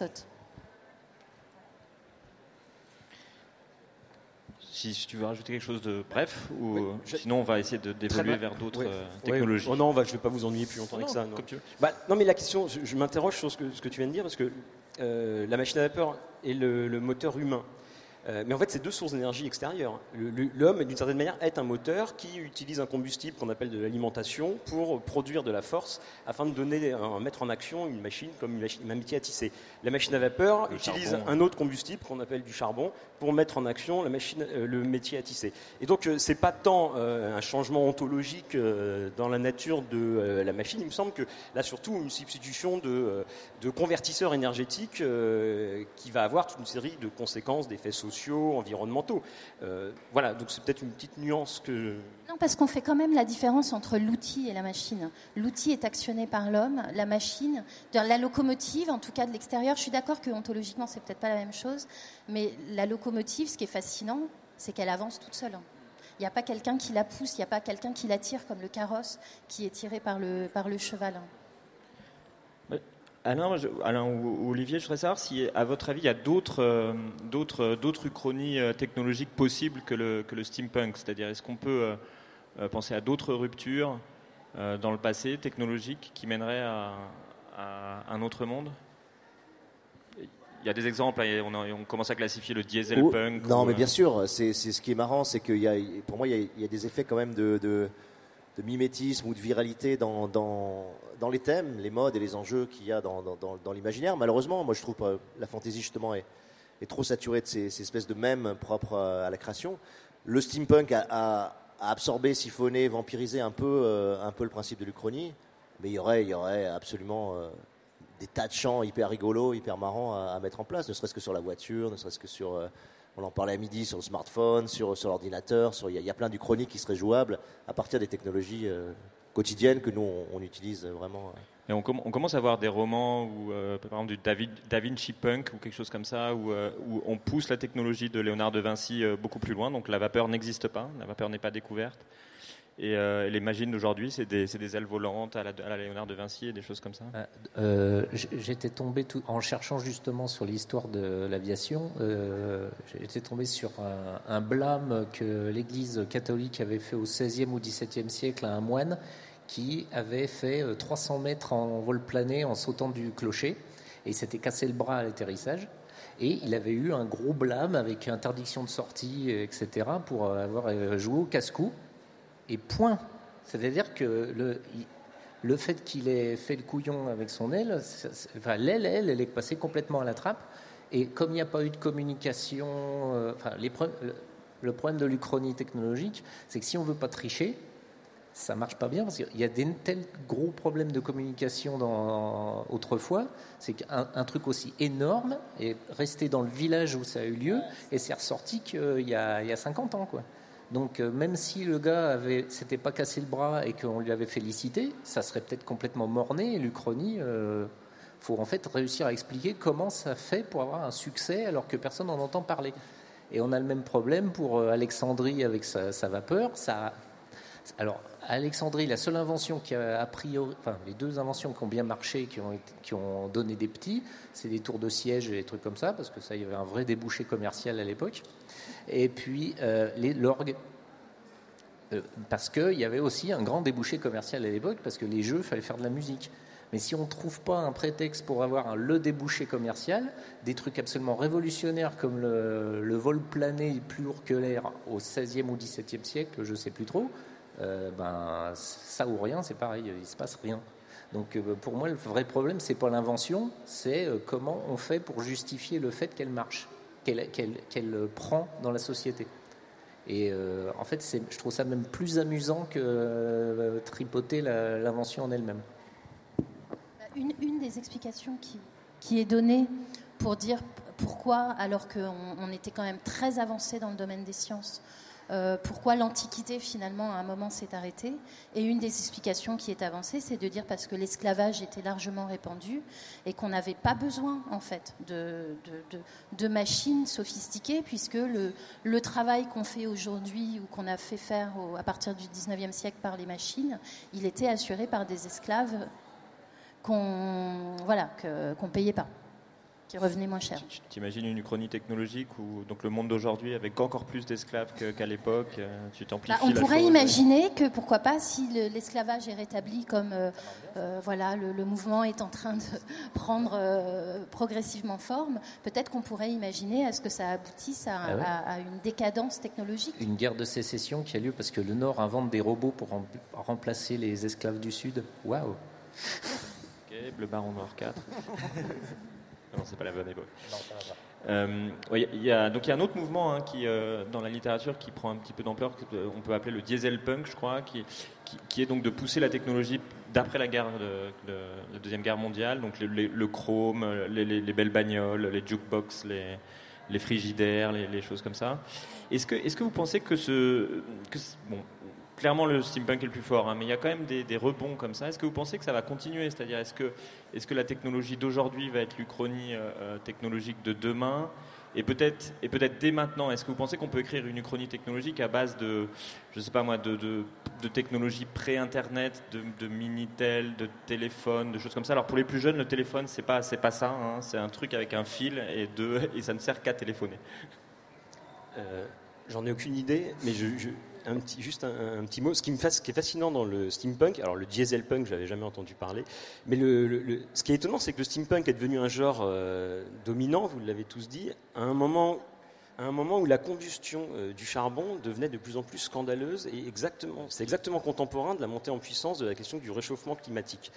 Si, si tu veux rajouter quelque chose de bref, ou oui, je... sinon on va essayer de d'évoluer vers d'autres oui. euh, technologies. Oui. Oh non, bah, je ne vais pas vous ennuyer plus longtemps non, avec ça. Non. Comme tu veux. Bah, non, mais la question, je, je m'interroge sur ce que, ce que tu viens de dire, parce que euh, la machine à vapeur est le, le moteur humain. Euh, mais en fait, c'est deux sources d'énergie extérieures. Le, le, l'homme, d'une certaine manière, est un moteur qui utilise un combustible qu'on appelle de l'alimentation pour produire de la force afin de donner, un, mettre en action une machine comme une machine, un métier à tisser. La machine à vapeur le utilise charbon, un autre combustible qu'on appelle du charbon pour mettre en action la machine, euh, le métier à tisser. Et donc, euh, c'est pas tant euh, un changement ontologique euh, dans la nature de euh, la machine. Il me semble que là, surtout, une substitution de, euh, de convertisseurs énergétiques euh, qui va avoir toute une série de conséquences, d'effets sociaux, environnementaux. Euh, voilà, donc c'est peut-être une petite nuance que... Non, parce qu'on fait quand même la différence entre l'outil et la machine. L'outil est actionné par l'homme, la machine, la locomotive, en tout cas de l'extérieur, je suis d'accord que ontologiquement c'est peut-être pas la même chose, mais la locomotive, ce qui est fascinant, c'est qu'elle avance toute seule. Il n'y a pas quelqu'un qui la pousse, il n'y a pas quelqu'un qui la tire comme le carrosse qui est tiré par le, par le cheval. Alain, je, Alain ou Olivier, je voudrais savoir si, à votre avis, il y a d'autres, euh, d'autres, d'autres uchronies euh, technologiques possibles que le, que le steampunk. C'est-à-dire, est-ce qu'on peut euh, penser à d'autres ruptures euh, dans le passé technologiques qui mèneraient à, à un autre monde ? Il y a des exemples, on, a, on commence à classifier le dieselpunk. Oh, non, ou, mais euh... bien sûr, c'est, c'est ce qui est marrant, c'est qu'il y a, pour moi, il y a, il y a des effets quand même de... de de mimétisme ou de viralité dans, dans, dans les thèmes, les modes et les enjeux qu'il y a dans, dans, dans l'imaginaire. Malheureusement, moi je trouve que la fantaisie justement est, est trop saturée de ces, ces espèces de mèmes propres à, à la création. Le steampunk a, a, a absorbé, siphonné, vampirisé un peu, euh, un peu le principe de l'Uchronie, mais il y aurait, il y aurait absolument euh, des tas de chants hyper rigolos, hyper marrants à, à mettre en place, ne serait-ce que sur la voiture, ne serait-ce que sur... Euh, on en parlait à midi sur le smartphone, sur, sur l'ordinateur, sur, il y, a, il y a plein d'uchronies qui seraient jouables à partir des technologies euh, quotidiennes que nous, on, on utilise vraiment. Et on, com- on commence à voir des romans, où, euh, par exemple du David, Da Vinci Punk ou quelque chose comme ça, où, euh, où on pousse la technologie de Léonard de Vinci euh, beaucoup plus loin. Donc la vapeur n'existe pas, la vapeur n'est pas découverte. Et, euh, et les machines d'aujourd'hui, c'est des, c'est des ailes volantes à la, à la Léonard de Vinci et des choses comme ça. Euh, j'étais tombé tout, en cherchant justement sur l'histoire de l'aviation. Euh, j'étais tombé sur un, un blâme que l'Église catholique avait fait au seizième ou dix-septième siècle à un moine qui avait fait trois cents mètres en vol plané en sautant du clocher et il s'était cassé le bras à l'atterrissage. Et il avait eu un gros blâme avec interdiction de sortie, et cetera, pour avoir joué au casse-cou. Et point. C'est-à-dire que le, le fait qu'il ait fait le couillon avec son aile, enfin, l'aile, elle, elle est passée complètement à la trappe. Et comme il n'y a pas eu de communication, euh, enfin, les pre- le, le problème de l'uchronie technologique, c'est que si on ne veut pas tricher, ça ne marche pas bien parce qu'il y a des tels gros problèmes de communication dans, autrefois. C'est qu'un un truc aussi énorme est resté dans le village où ça a eu lieu et c'est ressorti qu'il y a, il y a cinquante ans, quoi. Donc euh, même si le gars avait, s'était pas cassé le bras et qu'on lui avait félicité, ça serait peut-être complètement mort-né. L'Uchronie, euh, faut en fait réussir à expliquer comment ça fait pour avoir un succès alors que personne n'en entend parler. Et on a le même problème pour euh, Alexandrie avec sa, sa vapeur. Ça, alors Alexandrie, la seule invention qui a a priori, enfin les deux inventions qui ont bien marché, qui ont, été, qui ont donné des petits, c'est des tours de siège et des trucs comme ça, parce que ça, il y avait un vrai débouché commercial à l'époque. Et puis euh, les, l'orgue, euh, parce qu'il y avait aussi un grand débouché commercial à l'époque, parce que les jeux, il fallait faire de la musique. Mais si on ne trouve pas un prétexte pour avoir un, le débouché commercial, des trucs absolument révolutionnaires comme le, le vol plané plus lourd que l'air au seizième ou dix-septième siècle, je ne sais plus trop, euh, ben, ça ou rien, c'est pareil, il ne se passe rien. Donc euh, pour moi, le vrai problème, ce n'est pas l'invention, c'est euh, comment on fait pour justifier le fait qu'elle marche. Qu'elle, qu'elle, qu'elle prend dans la société. Et euh, en fait, c'est, je trouve ça même plus amusant que euh, tripoter la, l'invention en elle-même. Une, une des explications qui, qui est donnée pour dire pourquoi, alors qu'on on était quand même très avancé dans le domaine des sciences, euh, pourquoi l'Antiquité finalement à un moment s'est arrêtée. Et une des explications qui est avancée, c'est de dire parce que l'esclavage était largement répandu et qu'on n'avait pas besoin en fait de, de, de, de machines sophistiquées, puisque le, le travail qu'on fait aujourd'hui ou qu'on a fait faire au, à partir du dix-neuvième siècle par les machines, il était assuré par des esclaves qu'on voilà, que, qu'on payait pas, qui revenait moins cher. Tu t'imagines une uchronie technologique où donc le monde d'aujourd'hui avec encore plus d'esclaves que, qu'à l'époque, tu t'amplifies bah, on la pourrait chose. imaginer que pourquoi pas si le, l'esclavage est rétabli comme euh, euh, voilà le, le mouvement est en train de prendre euh, progressivement forme, peut-être qu'on pourrait imaginer à ce que ça aboutisse à, ah ouais. à, à une décadence technologique. Une guerre de sécession qui a lieu parce que le Nord invente des robots pour rem- remplacer les esclaves du Sud. Waouh. Ok, Bleu Baron Noir quatre. Non, c'est pas la bonne époque. Non, ça va pas. Euh, ouais, y a, donc il y a un autre mouvement hein, qui, euh, dans la littérature qui prend un petit peu d'ampleur, on peut appeler le diesel punk, je crois, qui, qui, qui est donc de pousser la technologie d'après la guerre de, de la deuxième guerre mondiale, donc le, le, le chrome, les, les, les belles bagnoles, les jukebox, les, les frigidaires, les, les choses comme ça. Est-ce que, est-ce que vous pensez que ce, que bon, clairement le steampunk est le plus fort, hein, mais il y a quand même des, des rebonds comme ça. Est-ce que vous pensez que ça va continuer ? C'est-à-dire, est-ce que, est-ce que la technologie d'aujourd'hui va être l'uchronie euh, technologique de demain ? Et peut-être, et peut-être dès maintenant, est-ce que vous pensez qu'on peut écrire une uchronie technologique à base de, je sais pas moi, de, de, de technologies pré-internet, de, de Minitel, de téléphone, de choses comme ça ? Alors pour les plus jeunes, le téléphone, c'est pas, c'est pas ça. Hein, c'est un truc avec un fil et deux, et ça ne sert qu'à téléphoner. Euh, j'en ai aucune idée, mais je, je... Un petit, juste un, un petit mot. Ce qui, me fasse, ce qui est fascinant dans le steampunk, alors le dieselpunk, je n'avais jamais entendu parler, mais le, le, le, ce qui est étonnant, c'est que le steampunk est devenu un genre euh, dominant, vous l'avez tous dit, à un moment, à un moment où la combustion euh, du charbon devenait de plus en plus scandaleuse, et exactement, c'est exactement contemporain de la montée en puissance de la question du réchauffement climatique.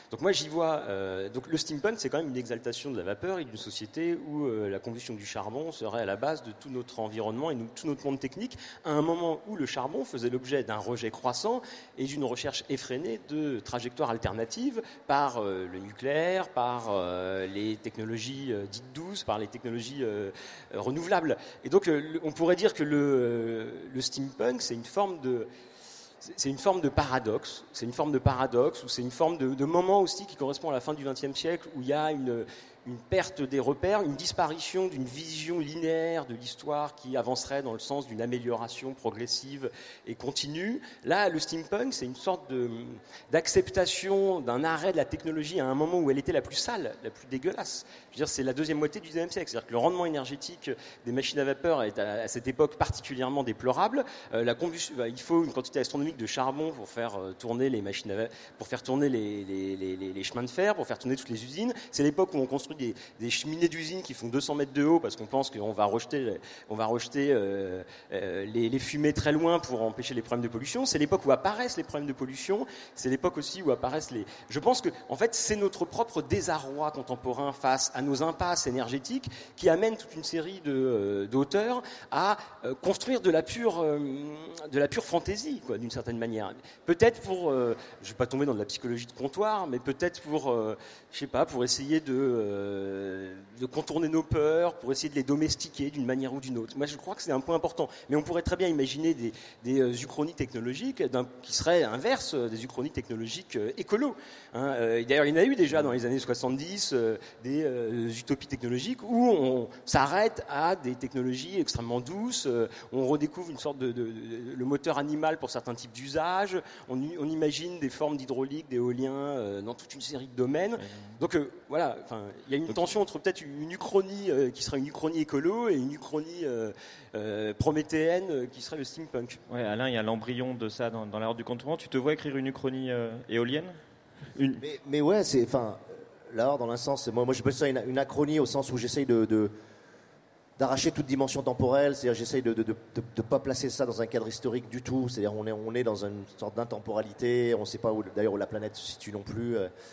Donc moi j'y vois, euh, donc le steampunk c'est quand même une exaltation de la vapeur et d'une société où euh, la combustion du charbon serait à la base de tout notre environnement et nous, tout notre monde technique, à un moment où le charbon faisait l'objet d'un rejet croissant et d'une recherche effrénée de trajectoires alternatives par euh, le nucléaire, par euh, les technologies euh, dites douces, par les technologies euh, euh, renouvelables. Et donc euh, le, on pourrait dire que le, euh, le steampunk c'est une forme de... C'est une forme de paradoxe, c'est une forme de paradoxe, ou c'est une forme de, de moment aussi qui correspond à la fin du vingtième siècle, où il y a une, une perte des repères, une disparition d'une vision linéaire de l'histoire qui avancerait dans le sens d'une amélioration progressive et continue. Là, le steampunk, c'est une sorte de, d'acceptation d'un arrêt de la technologie à un moment où elle était la plus sale, la plus dégueulasse. Je veux dire, c'est la deuxième moitié du dix-neuvième siècle, c'est-à-dire que le rendement énergétique des machines à vapeur est à, à cette époque particulièrement déplorable. Euh, la combustion, bah, il faut une quantité astronomique de charbon pour faire euh, tourner les machines à vapeur, pour faire tourner les, les, les, les, les chemins de fer, pour faire tourner toutes les usines. C'est l'époque où on construit des, des cheminées d'usines qui font deux cents mètres de haut parce qu'on pense qu'on va rejeter, on va rejeter euh, euh, les, les fumées très loin pour empêcher les problèmes de pollution. C'est l'époque où apparaissent les problèmes de pollution. C'est l'époque aussi où apparaissent les... Je pense que, en fait, c'est notre propre désarroi contemporain face à nos impasses énergétiques qui amène toute une série de, euh, d'auteurs à euh, construire de la pure, euh, de la pure fantaisie, quoi, d'une certaine manière. Peut-être pour, euh, je ne vais pas tomber dans de la psychologie de comptoir, mais peut-être pour, euh, je sais pas, pour essayer de, euh, de contourner nos peurs, pour essayer de les domestiquer d'une manière ou d'une autre. Moi, je crois que c'est un point important. Mais on pourrait très bien imaginer des, des euh, uchronies technologiques d'un, qui seraient inverses euh, des uchronies technologiques euh, écolos. Hein. Euh, d'ailleurs, il y en a eu déjà dans les années soixante-dix euh, des euh, utopies technologiques où on s'arrête à des technologies extrêmement douces, euh, on redécouvre une sorte de, de, de le moteur animal pour certains types d'usages, on, on imagine des formes d'hydraulique, d'éolien euh, dans toute une série de domaines. Donc euh, voilà, enfin, il y a une tension entre peut-être une uchronie euh, qui serait une uchronie écolo et une uchronie euh, euh, prométhéenne euh, qui serait le steampunk. Ouais, Alain, il y a l'embryon de ça dans, dans l'art du contournement. Tu te vois écrire une uchronie euh, éolienne une... mais, mais ouais, c'est, enfin, l'art dans un sens, moi, moi j'appelle ça une, une achronie au sens où j'essaye de, de d'arracher toute dimension temporelle, c'est-à-dire j'essaye de ne de, de, de, de pas placer ça dans un cadre historique du tout, c'est-à-dire on est, on est dans une sorte d'intemporalité, on ne sait pas où, d'ailleurs où la planète se situe non plus,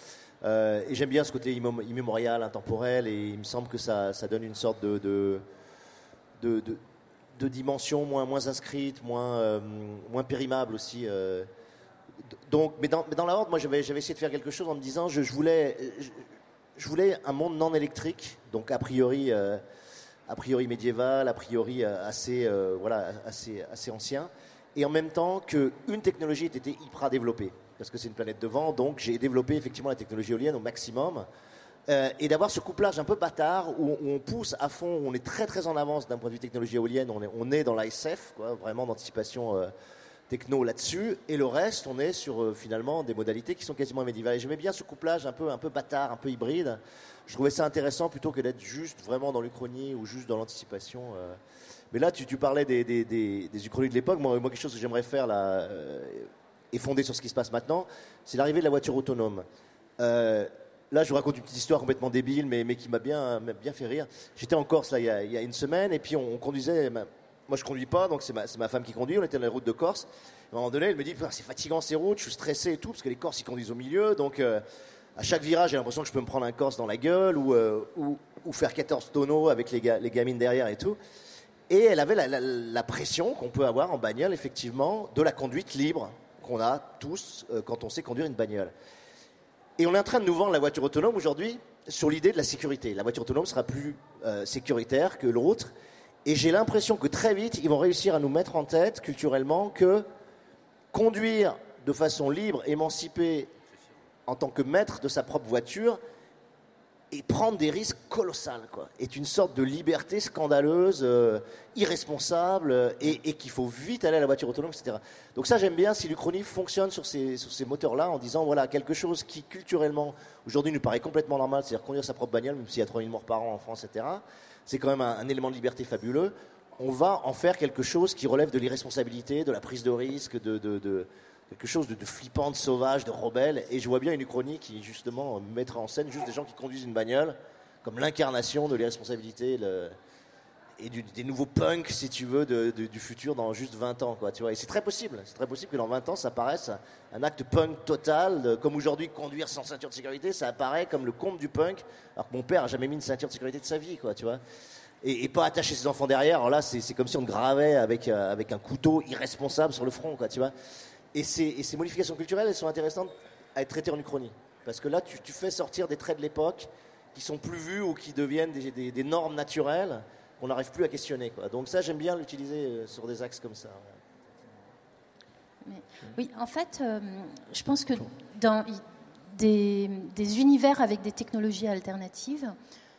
euh, et j'aime bien ce côté immémorial, intemporel, et il me semble que ça, ça donne une sorte de, de, de, de, de dimension moins, moins inscrite, moins, euh, moins périmable aussi. Euh, donc, mais, dans, mais dans la horde, moi j'avais, j'avais essayé de faire quelque chose en me disant je, je, voulais, je, je voulais un monde non électrique, donc a priori... Euh, a priori médiéval, a priori assez, euh, voilà, assez, assez ancien, et en même temps qu'une technologie ait été hyper développée, parce que c'est une planète de vent, donc j'ai développé effectivement la technologie éolienne au maximum, euh, et d'avoir ce couplage un peu bâtard, où, où on pousse à fond, où on est très très en avance d'un point de vue technologie éolienne, on est, on est dans l'A S F, quoi, vraiment d'anticipation euh, techno là-dessus, et le reste, on est sur euh, finalement des modalités qui sont quasiment médiévales. Et j'aimais bien ce couplage un peu, un peu bâtard, un peu hybride. Je trouvais ça intéressant plutôt que d'être juste vraiment dans l'Uchronie ou juste dans l'anticipation. Euh. Mais là, tu, tu parlais des, des, des, des Uchronies de l'époque. Moi, moi, quelque chose que j'aimerais faire là, euh, et fonder sur ce qui se passe maintenant, c'est l'arrivée de la voiture autonome. Euh, là, je vous raconte une petite histoire complètement débile, mais, mais qui m'a bien, m'a bien fait rire. J'étais en Corse là, il, y a, il y a une semaine, et puis on, on conduisait... Ma, moi, je conduis pas, donc c'est ma, c'est ma femme qui conduit. On était dans les routes de Corse. À un moment donné, elle me dit c'est fatigant ces routes, je suis stressé et tout, parce que les Corses ils conduisent au milieu, donc... Euh, à chaque virage, j'ai l'impression que je peux me prendre un Corse dans la gueule ou, euh, ou, ou faire quatorze tonneaux avec les, ga- les gamines derrière et tout. Et elle avait la, la, la pression qu'on peut avoir en bagnole, effectivement, de la conduite libre qu'on a tous euh, quand on sait conduire une bagnole. Et on est en train de nous vendre la voiture autonome aujourd'hui sur l'idée de la sécurité. La voiture autonome sera plus euh, sécuritaire que l'autre. Et j'ai l'impression que très vite, ils vont réussir à nous mettre en tête, culturellement, que conduire de façon libre, émancipée, en tant que maître de sa propre voiture, et prendre des risques colossaux, quoi, est une sorte de liberté scandaleuse, euh, irresponsable, euh, et, et qu'il faut vite aller à la voiture autonome, et cetera. Donc ça, j'aime bien si l'Uchronie fonctionne sur ces, sur ces moteurs-là, en disant, voilà, quelque chose qui, culturellement, aujourd'hui, nous paraît complètement normal, c'est-à-dire conduire sa propre bagnole, même s'il y a trois mille morts par an en France, et cetera. C'est quand même un, un élément de liberté fabuleux. On va en faire quelque chose qui relève de l'irresponsabilité, de la prise de risque, de... de, de quelque chose de, de flippant, de sauvage, de rebelle. Et je vois bien une Uchronie qui, justement, mettra en scène juste des gens qui conduisent une bagnole comme l'incarnation de l'irresponsabilité. Le... et du, des nouveaux punks, si tu veux, de, de, du futur dans juste vingt ans, quoi, tu vois. Et c'est très possible, c'est très possible que dans vingt ans, ça paraisse un acte punk total, de, comme aujourd'hui, conduire sans ceinture de sécurité, ça apparaît comme le comble du punk, alors que mon père a jamais mis une ceinture de sécurité de sa vie, quoi, tu vois. Et, et pas attacher ses enfants derrière, alors là, c'est, c'est comme si on gravait avec, euh, avec un couteau irresponsable sur le front, quoi, tu vois. Et ces, et ces modifications culturelles, elles sont intéressantes à être traitées en uchronie, parce que là, tu, tu fais sortir des traits de l'époque qui sont plus vus ou qui deviennent des, des, des normes naturelles qu'on n'arrive plus à questionner, quoi. Donc ça, j'aime bien l'utiliser sur des axes comme ça. Mais, oui, en fait, euh, je pense que dans des, des univers avec des technologies alternatives,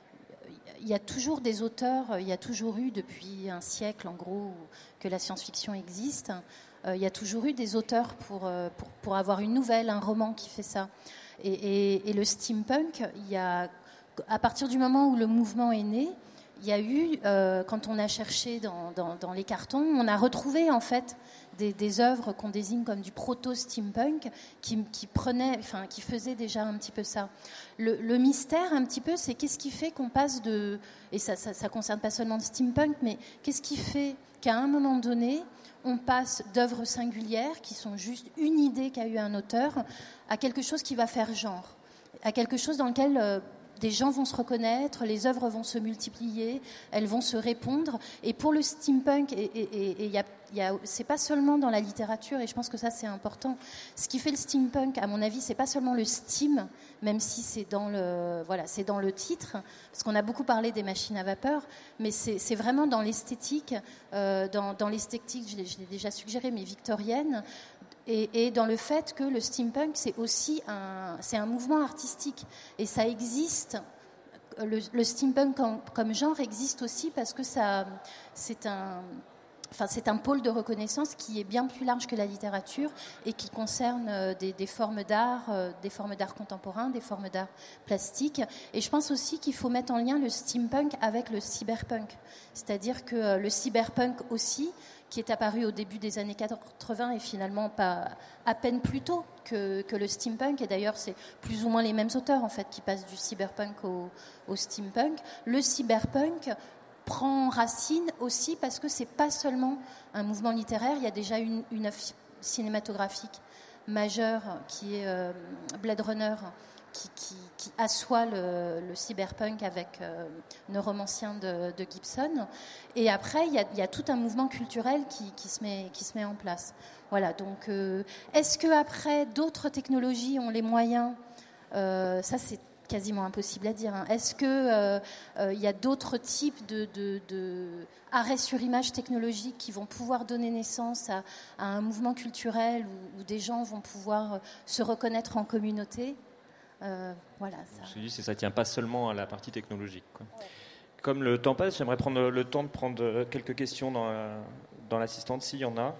il y a toujours des auteurs, il y a toujours eu depuis un siècle, en gros, que la science-fiction existe, euh, il y a toujours eu des auteurs pour, pour, pour avoir une nouvelle, un roman qui fait ça. Et, et, et le steampunk, il y a, à partir du moment où le mouvement est né, il y a eu, euh, quand on a cherché dans, dans, dans les cartons, on a retrouvé en fait des, des œuvres qu'on désigne comme du proto-steampunk qui, qui, prenaient, enfin, qui faisaient déjà un petit peu ça. Le, le mystère, un petit peu, c'est qu'est-ce qui fait qu'on passe de... Et ça ne concerne pas seulement le steampunk, mais qu'est-ce qui fait qu'à un moment donné, on passe d'œuvres singulières, qui sont juste une idée qu'a eu un auteur, à quelque chose qui va faire genre, à quelque chose dans lequel... Euh, des gens vont se reconnaître, les œuvres vont se multiplier, elles vont se répondre. Et pour le steampunk, et, et, et, et y a, y a, c'est pas seulement dans la littérature, et je pense que ça c'est important. Ce qui fait le steampunk, à mon avis, c'est pas seulement le steam, même si c'est dans le, voilà, c'est dans le titre, parce qu'on a beaucoup parlé des machines à vapeur, mais c'est, c'est vraiment dans l'esthétique, euh, dans, dans l'esthétique, je l'ai, je l'ai déjà suggéré, mais victorienne. Et, et dans le fait que le steampunk, c'est aussi un, c'est un mouvement artistique. Et ça existe, le, le steampunk comme, comme genre existe aussi parce que ça, c'est un... Enfin, c'est un pôle de reconnaissance qui est bien plus large que la littérature et qui concerne des, des formes d'art, des formes d'art contemporain, des formes d'art plastique. Et je pense aussi qu'il faut mettre en lien le steampunk avec le cyberpunk. C'est-à-dire que le cyberpunk aussi, qui est apparu au début des années quatre-vingts et finalement pas à peine plus tôt que, que le steampunk. Et d'ailleurs, c'est plus ou moins les mêmes auteurs en fait qui passent du cyberpunk au, au steampunk. Le cyberpunk prend racine aussi parce que c'est pas seulement un mouvement littéraire. Il y a déjà une, une œuvre cinématographique majeure qui est euh, Blade Runner, qui, qui, qui assoit le, le cyberpunk avec euh, Neuromancien de, de Gibson. Et après, il y a, il y a tout un mouvement culturel qui, qui, se, met, qui se met en place. Voilà, donc euh, est-ce qu'après, d'autres technologies ont les moyens euh, ça, c'est quasiment impossible à dire. Hein. Est-ce qu'il euh, euh, y a d'autres types de, de, de arrêts sur image technologiques qui vont pouvoir donner naissance à, à un mouvement culturel où, où des gens vont pouvoir se reconnaître en communauté? euh, Voilà. Ça. Je me suis dit, ça ne tient pas seulement à la partie technologique, quoi. Ouais. Comme le temps passe, j'aimerais prendre le temps de prendre quelques questions dans, la, dans l'assistante, s'il y en a.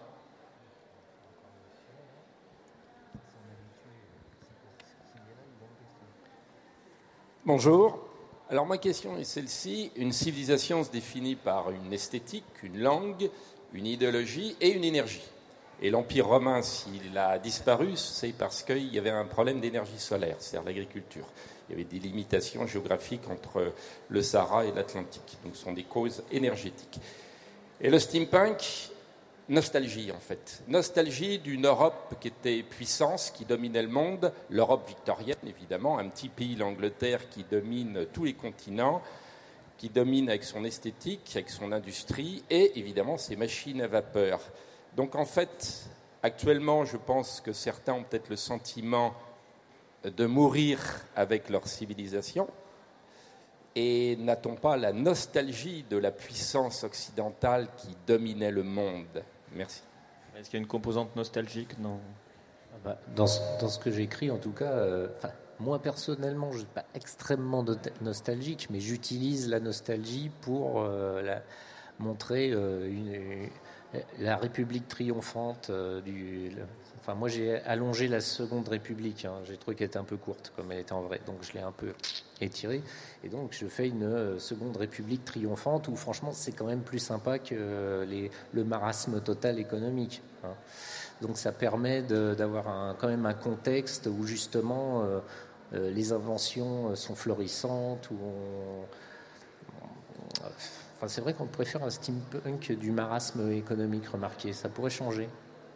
Bonjour. Alors ma question est celle-ci. Une civilisation se définit par une esthétique, une langue, une idéologie et une énergie. Et l'Empire romain, s'il a disparu, c'est parce qu'il y avait un problème d'énergie solaire, c'est-à-dire l'agriculture. Il y avait des limitations géographiques entre le Sahara et l'Atlantique. Donc ce sont des causes énergétiques. Et le steampunk, nostalgie en fait. Nostalgie d'une Europe qui était puissance, qui dominait le monde. L'Europe victorienne, évidemment, un petit pays, l'Angleterre, qui domine tous les continents, qui domine avec son esthétique, avec son industrie, et évidemment ses machines à vapeur. Donc en fait, actuellement, je pense que certains ont peut-être le sentiment de mourir avec leur civilisation. Et n'a-t-on pas la nostalgie de la puissance occidentale qui dominait le monde ? Merci. Est-ce qu'il y a une composante nostalgique dans... Bah, dans, ce, dans ce que j'écris, en tout cas, euh, moi personnellement, je ne suis pas extrêmement nostalgique, mais j'utilise la nostalgie pour euh, la, montrer euh, une, une, la République triomphante euh, du... Le, enfin, moi, j'ai allongé la Seconde République. Hein, j'ai trouvé qu'elle était un peu courte, comme elle était en vrai. Donc, je l'ai un peu étirée. Et donc, je fais une euh, Seconde République triomphante où, franchement, c'est quand même plus sympa que euh, les, le marasme total économique. Hein. Donc, ça permet de, d'avoir un, quand même un contexte où, justement, euh, euh, les inventions sont florissantes, où on... enfin, c'est vrai qu'on préfère un steampunk du marasme économique, remarqué. Ça pourrait changer.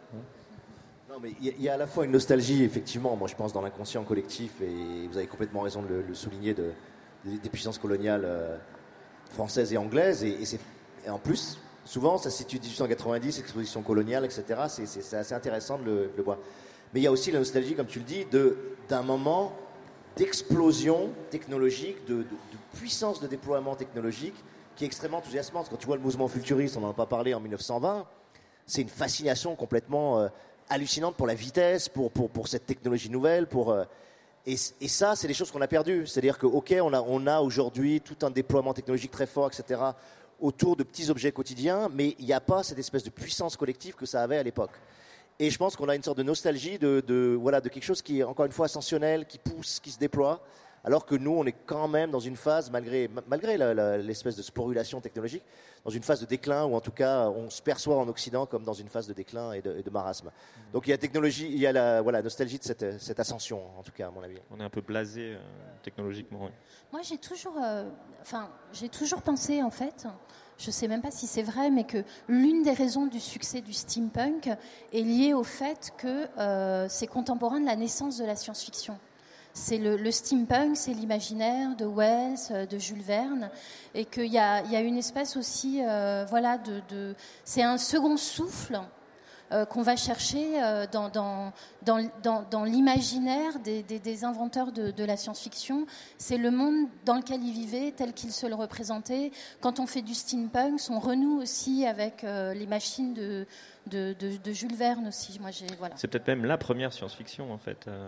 Non, mais il y, y a à la fois une nostalgie, effectivement, moi je pense dans l'inconscient collectif, et vous avez complètement raison de le, le souligner, de, des, des puissances coloniales euh, françaises et anglaises, et, et, c'est, et en plus, souvent ça se situe dix-huit cent quatre-vingt-dix, exposition coloniale, et cetera. C'est, c'est, c'est assez intéressant de le, de le voir. Mais il y a aussi la nostalgie, comme tu le dis, de, d'un moment d'explosion technologique, de, de, de puissance de déploiement technologique qui est extrêmement enthousiasmante. Quand tu vois le mouvement futuriste, on n'en a pas parlé en mille neuf cent vingt, c'est une fascination complètement euh, hallucinante pour la vitesse, pour, pour, pour cette technologie nouvelle. Pour, euh, et, et ça, c'est des choses qu'on a perdues. C'est-à-dire que, OK, on a, on a aujourd'hui tout un déploiement technologique très fort, et cetera, autour de petits objets quotidiens, mais il n'y a pas cette espèce de puissance collective que ça avait à l'époque. Et je pense qu'on a une sorte de nostalgie de, de, voilà, de quelque chose qui est encore une fois ascensionnel, qui pousse, qui se déploie, alors que nous, on est quand même dans une phase, malgré, malgré la, la, l'espèce de sporulation technologique, dans une phase de déclin, ou en tout cas, on se perçoit en Occident comme dans une phase de déclin et de, et de marasme. Donc il y a technologie, il y a la voilà, nostalgie de cette, cette ascension, en tout cas, à mon avis. On est un peu blasé euh, technologiquement. Oui. Moi, j'ai toujours, euh, enfin, j'ai toujours pensé, en fait, je ne sais même pas si c'est vrai, mais que l'une des raisons du succès du steampunk est liée au fait que euh, c'est contemporain de la naissance de la science-fiction. C'est le, le steampunk, c'est l'imaginaire de Wells, de Jules Verne, et qu'il y a, il y a une espèce aussi, euh, voilà, de, de, c'est un second souffle euh, qu'on va chercher euh, dans, dans, dans, dans, dans l'imaginaire des, des, des inventeurs de, de la science-fiction. C'est le monde dans lequel ils vivaient, tel qu'ils se le représentaient. Quand on fait du steampunk, on renoue aussi avec euh, les machines de, de, de, de Jules Verne aussi. Moi, j'ai, voilà. C'est peut-être même la première science-fiction, en fait. Euh...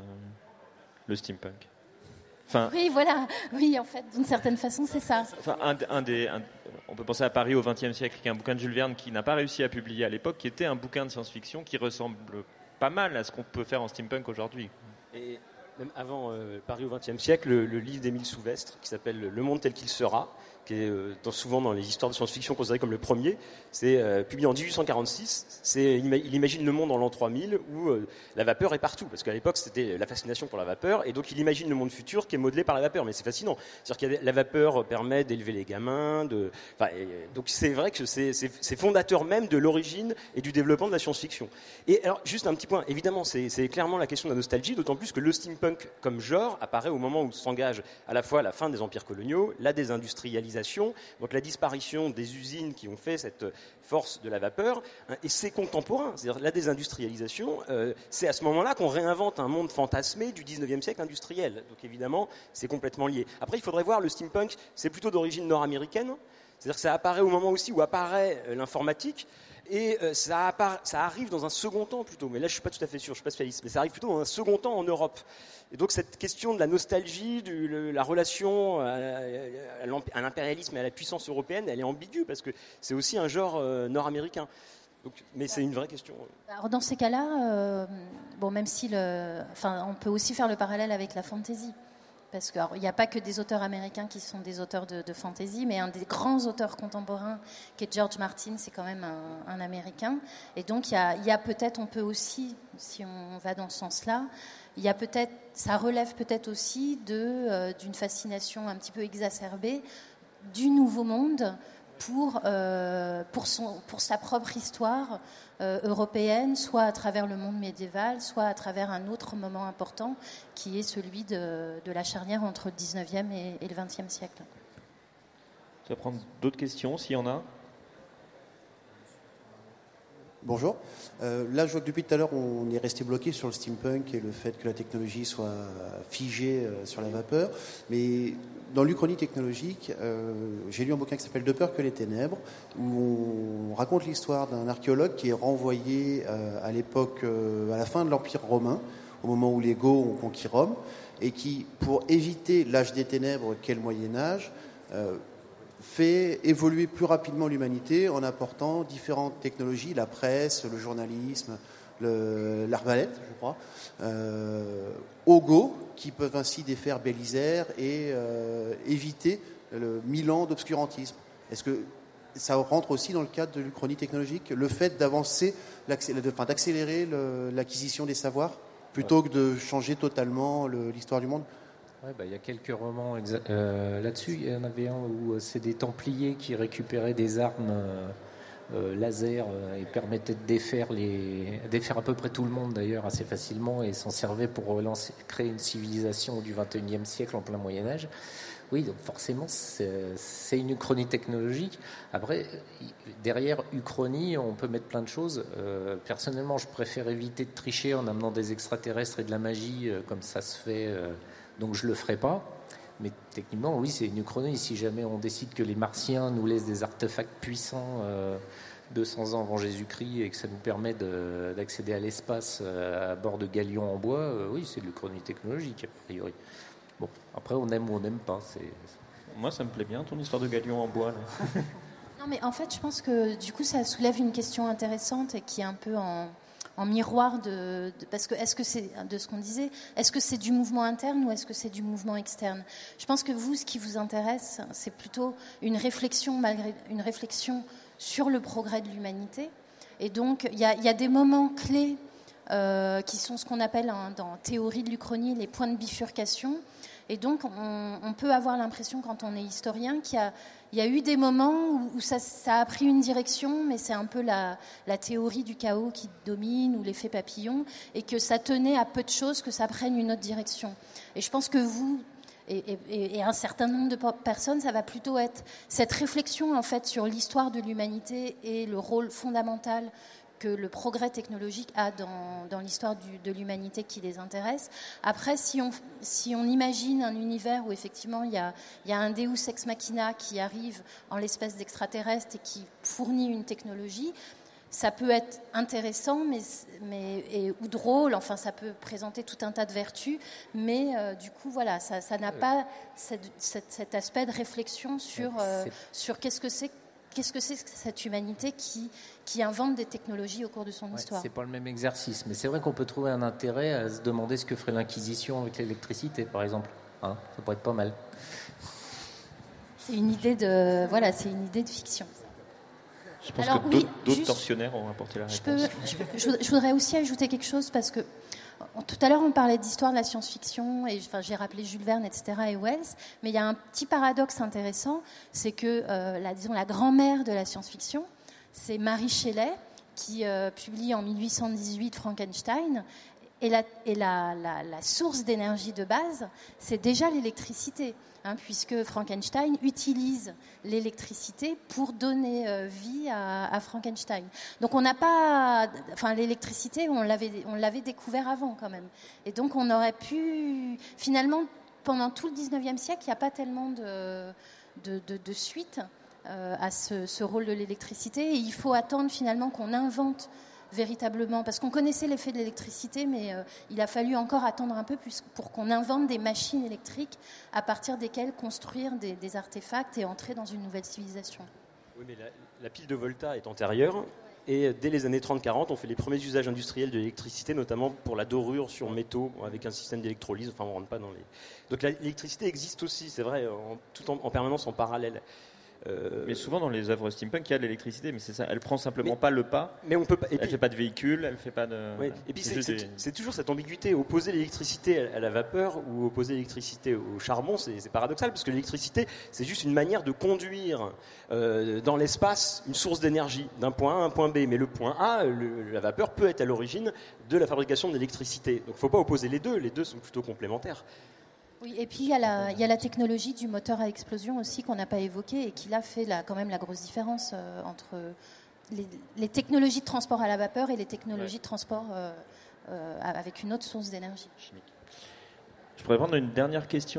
Le steampunk. Enfin, oui, voilà. Oui, en fait, d'une certaine façon, c'est ça. Enfin, un, un des, un, on peut penser à Paris au vingtième siècle, qui est un bouquin de Jules Verne qui n'a pas réussi à publier à l'époque, qui était un bouquin de science-fiction qui ressemble pas mal à ce qu'on peut faire en steampunk aujourd'hui. Et même avant euh, Paris au vingtième siècle, le, le livre d'Émile Souvestre, qui s'appelle « Le monde tel qu'il sera », qui est euh, dans, souvent dans les histoires de science-fiction considéré comme le premier, c'est euh, publié en dix-huit cent quarante-six. C'est, il imagine le monde en l'an trois mille où euh, la vapeur est partout, parce qu'à l'époque c'était la fascination pour la vapeur, et donc il imagine le monde futur qui est modelé par la vapeur. Mais c'est fascinant, c'est-à-dire que la vapeur permet d'élever les gamins, de, enfin, et, donc c'est vrai que c'est, c'est, c'est fondateur même de l'origine et du développement de la science-fiction. Et alors juste un petit point, évidemment c'est, c'est clairement la question de la nostalgie, d'autant plus que le steampunk comme genre apparaît au moment où s'engage à la fois la fin des empires coloniaux, la désindustrialisation, donc la disparition des usines qui ont fait cette force de la vapeur, hein, et c'est contemporain, c'est-à-dire la désindustrialisation, euh, c'est à ce moment-là qu'on réinvente un monde fantasmé du dix-neuvième siècle industriel, donc évidemment c'est complètement lié. Après il faudrait voir, le steampunk c'est plutôt d'origine nord-américaine, c'est-à-dire que ça apparaît au moment aussi où apparaît euh, l'informatique, et euh, ça, appara- ça arrive dans un second temps plutôt, mais là je ne suis pas tout à fait sûr, je ne suis pas spécialiste, mais ça arrive plutôt dans un second temps en Europe. Et donc cette question de la nostalgie, du, le, la relation à, à, à l'impérialisme et à la puissance européenne, elle est ambiguë, parce que c'est aussi un genre euh, nord-américain. Donc, mais c'est une vraie question. Alors dans ces cas-là, euh, bon, même si le, enfin, on peut aussi faire le parallèle avec la fantasy. Parce qu'il n'y a pas que des auteurs américains qui sont des auteurs de, de fantasy, mais un des grands auteurs contemporains, qui est George Martin, c'est quand même un, un Américain. Et donc, il y a, il y a peut-être, on peut aussi, si on va dans ce sens-là, il y a peut-être, ça relève peut-être aussi de, euh, d'une fascination un petit peu exacerbée du Nouveau Monde pour, euh, pour, son, pour sa propre histoire euh, européenne, soit à travers le monde médiéval, soit à travers un autre moment important qui est celui de, de la charnière entre le dix-neuvième et, et le vingtième siècle. Tu vas prendre d'autres questions, s'il y en a. Bonjour. Euh, là, je vois que depuis tout à l'heure, on est resté bloqué sur le steampunk et le fait que la technologie soit figée euh, sur la vapeur. Mais dans l'Uchronie technologique, euh, j'ai lu un bouquin qui s'appelle « De peur que les ténèbres », où on raconte l'histoire d'un archéologue qui est renvoyé euh, à l'époque, euh, à la fin de l'Empire romain, au moment où les Goths ont conquis Rome, et qui, pour éviter l'âge des ténèbres qu'est le Moyen-Âge, euh, fait évoluer plus rapidement l'humanité en apportant différentes technologies, la presse, le journalisme, le, l'arbalète, je crois, euh, aux Goths, qui peuvent ainsi défaire Bélisaire et euh, éviter le mille ans d'obscurantisme. Est-ce que ça rentre aussi dans le cadre de l'Uchronie technologique, le fait d'avancer, enfin, d'accélérer le, l'acquisition des savoirs, plutôt que de changer totalement le, l'histoire du monde ? Ouais, bah, y a quelques romans exa- euh, là-dessus. Il y en avait un où c'est des Templiers qui récupéraient des armes euh, euh, laser euh, et permettaient de défaire, les... défaire à peu près tout le monde d'ailleurs assez facilement et s'en servaient pour relancer, créer une civilisation du vingt et unième siècle en plein Moyen-Âge. Oui, donc forcément, c'est, c'est une uchronie technologique. Après, derrière uchronie, on peut mettre plein de choses. Euh, personnellement, je préfère éviter de tricher en amenant des extraterrestres et de la magie, euh, comme ça se fait, euh, donc je le ferai pas. Mais techniquement, oui, c'est une uchronie. Si jamais on décide que les Martiens nous laissent des artefacts puissants euh, deux cents ans avant Jésus-Christ et que ça nous permet de, d'accéder à l'espace euh, à bord de galions en bois, euh, oui, c'est de l'uchronie technologique, a priori. Bon, après, on aime ou on n'aime pas. C'est... Moi, ça me plaît bien, ton histoire de galion en bois. Là. Non, mais en fait, je pense que du coup, ça soulève une question intéressante et qui est un peu en, en miroir de, de... Parce que, est-ce que c'est, de ce qu'on disait, est-ce que c'est du mouvement interne ou est-ce que c'est du mouvement externe ? Je pense que vous, ce qui vous intéresse, c'est plutôt une réflexion, malgré une réflexion sur le progrès de l'humanité. Et donc, il y a, y a des moments clés euh, qui sont ce qu'on appelle, hein, dans théorie de l'Uchronie, les points de bifurcation. Et donc, on, on peut avoir l'impression, quand on est historien, qu'il y a, il y a eu des moments où, où ça, ça a pris une direction, mais c'est un peu la, la théorie du chaos qui domine, ou l'effet papillon, et que ça tenait à peu de choses que ça prenne une autre direction. Et je pense que vous, et, et, et un certain nombre de personnes, ça va plutôt être cette réflexion, en fait, sur l'histoire de l'humanité et le rôle fondamental que le progrès technologique a dans, dans l'histoire du, de l'humanité qui les intéresse. Après, si on, si on imagine un univers où effectivement il y a, il y a un Deus ex machina qui arrive en l'espèce d'extraterrestre et qui fournit une technologie, ça peut être intéressant mais, mais, et, ou drôle, enfin ça peut présenter tout un tas de vertus, mais euh, du coup voilà, ça, ça n'a pas cette, cette, cet aspect de réflexion sur, euh, sur qu'est-ce que c'est Qu'est-ce que c'est que cette humanité qui, qui invente des technologies au cours de son ouais, histoire ? C'est pas le même exercice, mais c'est vrai qu'on peut trouver un intérêt à se demander ce que ferait l'Inquisition avec l'électricité, par exemple. Hein, ça pourrait être pas mal. C'est une idée de, voilà, c'est une idée de fiction. Je pense Alors, que oui, d'autres, d'autres juste, tortionnaires ont apporté la réponse. Je, peux, je, je voudrais aussi ajouter quelque chose parce que tout à l'heure, on parlait d'histoire de la science-fiction et enfin, j'ai rappelé Jules Verne, et cetera et Wells, mais il y a un petit paradoxe intéressant, c'est que euh, la, disons, la grand-mère de la science-fiction, c'est Mary Shelley, qui euh, publie en mille huit cent dix-huit Frankenstein, et, la, et la, la, la source d'énergie de base, c'est déjà l'électricité. Hein, puisque Frankenstein utilise l'électricité pour donner euh, vie à, à Frankenstein. Donc on n'a pas, enfin l'électricité, on l'avait, on l'avait découvert avant quand même. Et donc on aurait pu, finalement, pendant tout le dix-neuvième siècle, il n'y a pas tellement de, de, de, de suite euh, à ce, ce rôle de l'électricité. Et il faut attendre finalement qu'on invente véritablement, parce qu'on connaissait l'effet de l'électricité, mais euh, il a fallu encore attendre un peu plus pour qu'on invente des machines électriques à partir desquelles construire des, des artefacts et entrer dans une nouvelle civilisation. Oui, mais la, la pile de Volta est antérieure, et dès les années trente quarante, on fait les premiers usages industriels de l'électricité, notamment pour la dorure sur métaux, avec un système d'électrolyse, enfin on ne rentre pas dans les... Donc la, l'électricité existe aussi, c'est vrai, en, tout en, en permanence en parallèle. Euh... Mais souvent dans les œuvres steampunk, il y a de l'électricité, mais c'est ça. Elle prend simplement mais, pas le pas. Mais on peut pas. Et elle puis, fait pas de véhicule, elle fait pas de. Oui. Et puis c'est, c'est, c'est toujours cette ambiguïté. Opposer l'électricité à la vapeur ou opposer l'électricité au charbon, c'est, c'est paradoxal parce que l'électricité, c'est juste une manière de conduire euh, dans l'espace une source d'énergie d'un point A à un point B. Mais le point A, le, la vapeur peut être à l'origine de la fabrication de l'électricité. Donc, il ne faut pas opposer les deux. Les deux sont plutôt complémentaires. Oui, et puis il y, a la, il y a la technologie du moteur à explosion aussi qu'on n'a pas évoquée et qui là fait la, quand même la grosse différence euh, entre les, les technologies de transport à la vapeur et les technologies ouais. de transport euh, euh, avec une autre source d'énergie. Chimique. Je pourrais prendre une dernière question.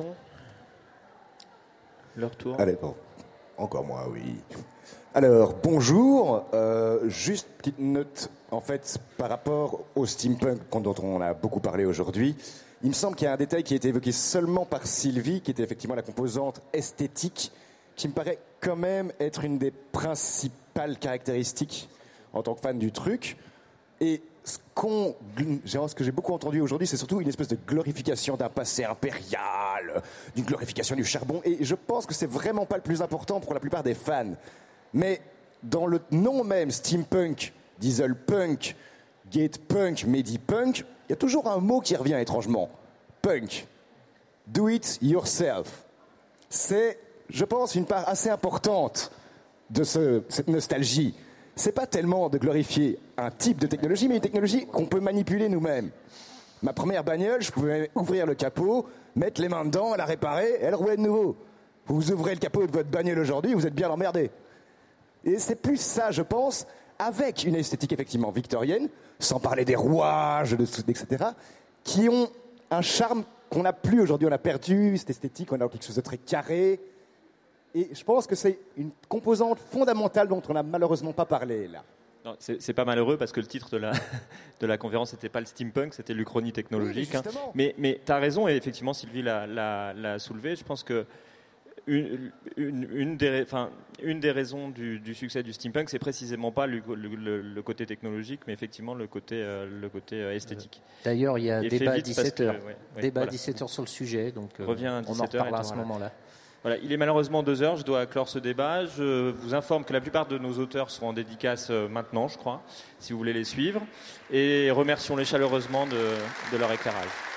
Leur tour. Allez, bon. Encore moi, oui. Alors, bonjour. Euh, juste petite note, en fait, par rapport au steampunk dont on a beaucoup parlé aujourd'hui. Il me semble qu'il y a un détail qui a été évoqué seulement par Sylvie, qui était effectivement la composante esthétique, qui me paraît quand même être une des principales caractéristiques en tant que fan du truc. Et ce, qu'on, ce que j'ai beaucoup entendu aujourd'hui, c'est surtout une espèce de glorification d'un passé impérial, d'une glorification du charbon. Et je pense que c'est vraiment pas le plus important pour la plupart des fans. Mais dans le nom même, steampunk, dieselpunk, gatepunk, medipunk, il y a toujours un mot qui revient étrangement. Punk. do it yourself. C'est, je pense, une part assez importante de ce, cette nostalgie. C'est pas tellement de glorifier un type de technologie, mais une technologie qu'on peut manipuler nous-mêmes. Ma première bagnole, je pouvais ouvrir le capot, mettre les mains dedans, la réparer, et elle roulait de nouveau. Vous ouvrez le capot de votre bagnole aujourd'hui, vous êtes bien emmerdé. Et c'est plus ça, je pense, avec une esthétique effectivement victorienne, sans parler des rouages, de, et cetera, qui ont un charme qu'on n'a plus aujourd'hui. On a perdu cette esthétique, on a quelque chose de très carré. Et je pense que c'est une composante fondamentale dont on n'a malheureusement pas parlé là. Non, c'est, c'est pas malheureux parce que le titre de la, de la conférence n'était pas le steampunk, c'était l'Uchronie technologique. Oui, hein. Mais, mais tu as raison, et effectivement Sylvie l'a, l'a, l'a soulevé. Je pense que une, une, une, des, enfin, une des raisons du, du succès du steampunk, c'est précisément pas le, le, le côté technologique, mais effectivement le côté, euh, le côté euh, esthétique. D'ailleurs, il y a et débat à dix-sept heures. Que, ouais, ouais, débat voilà. à dix-sept heures sur le sujet, donc euh, Reviens à on en reparlera à ce moment-là. Voilà, il est malheureusement deux heures, je dois clore ce débat. Je vous informe que la plupart de nos auteurs seront en dédicace maintenant, je crois, si vous voulez les suivre. Et remercions-les chaleureusement de, de leur éclairage.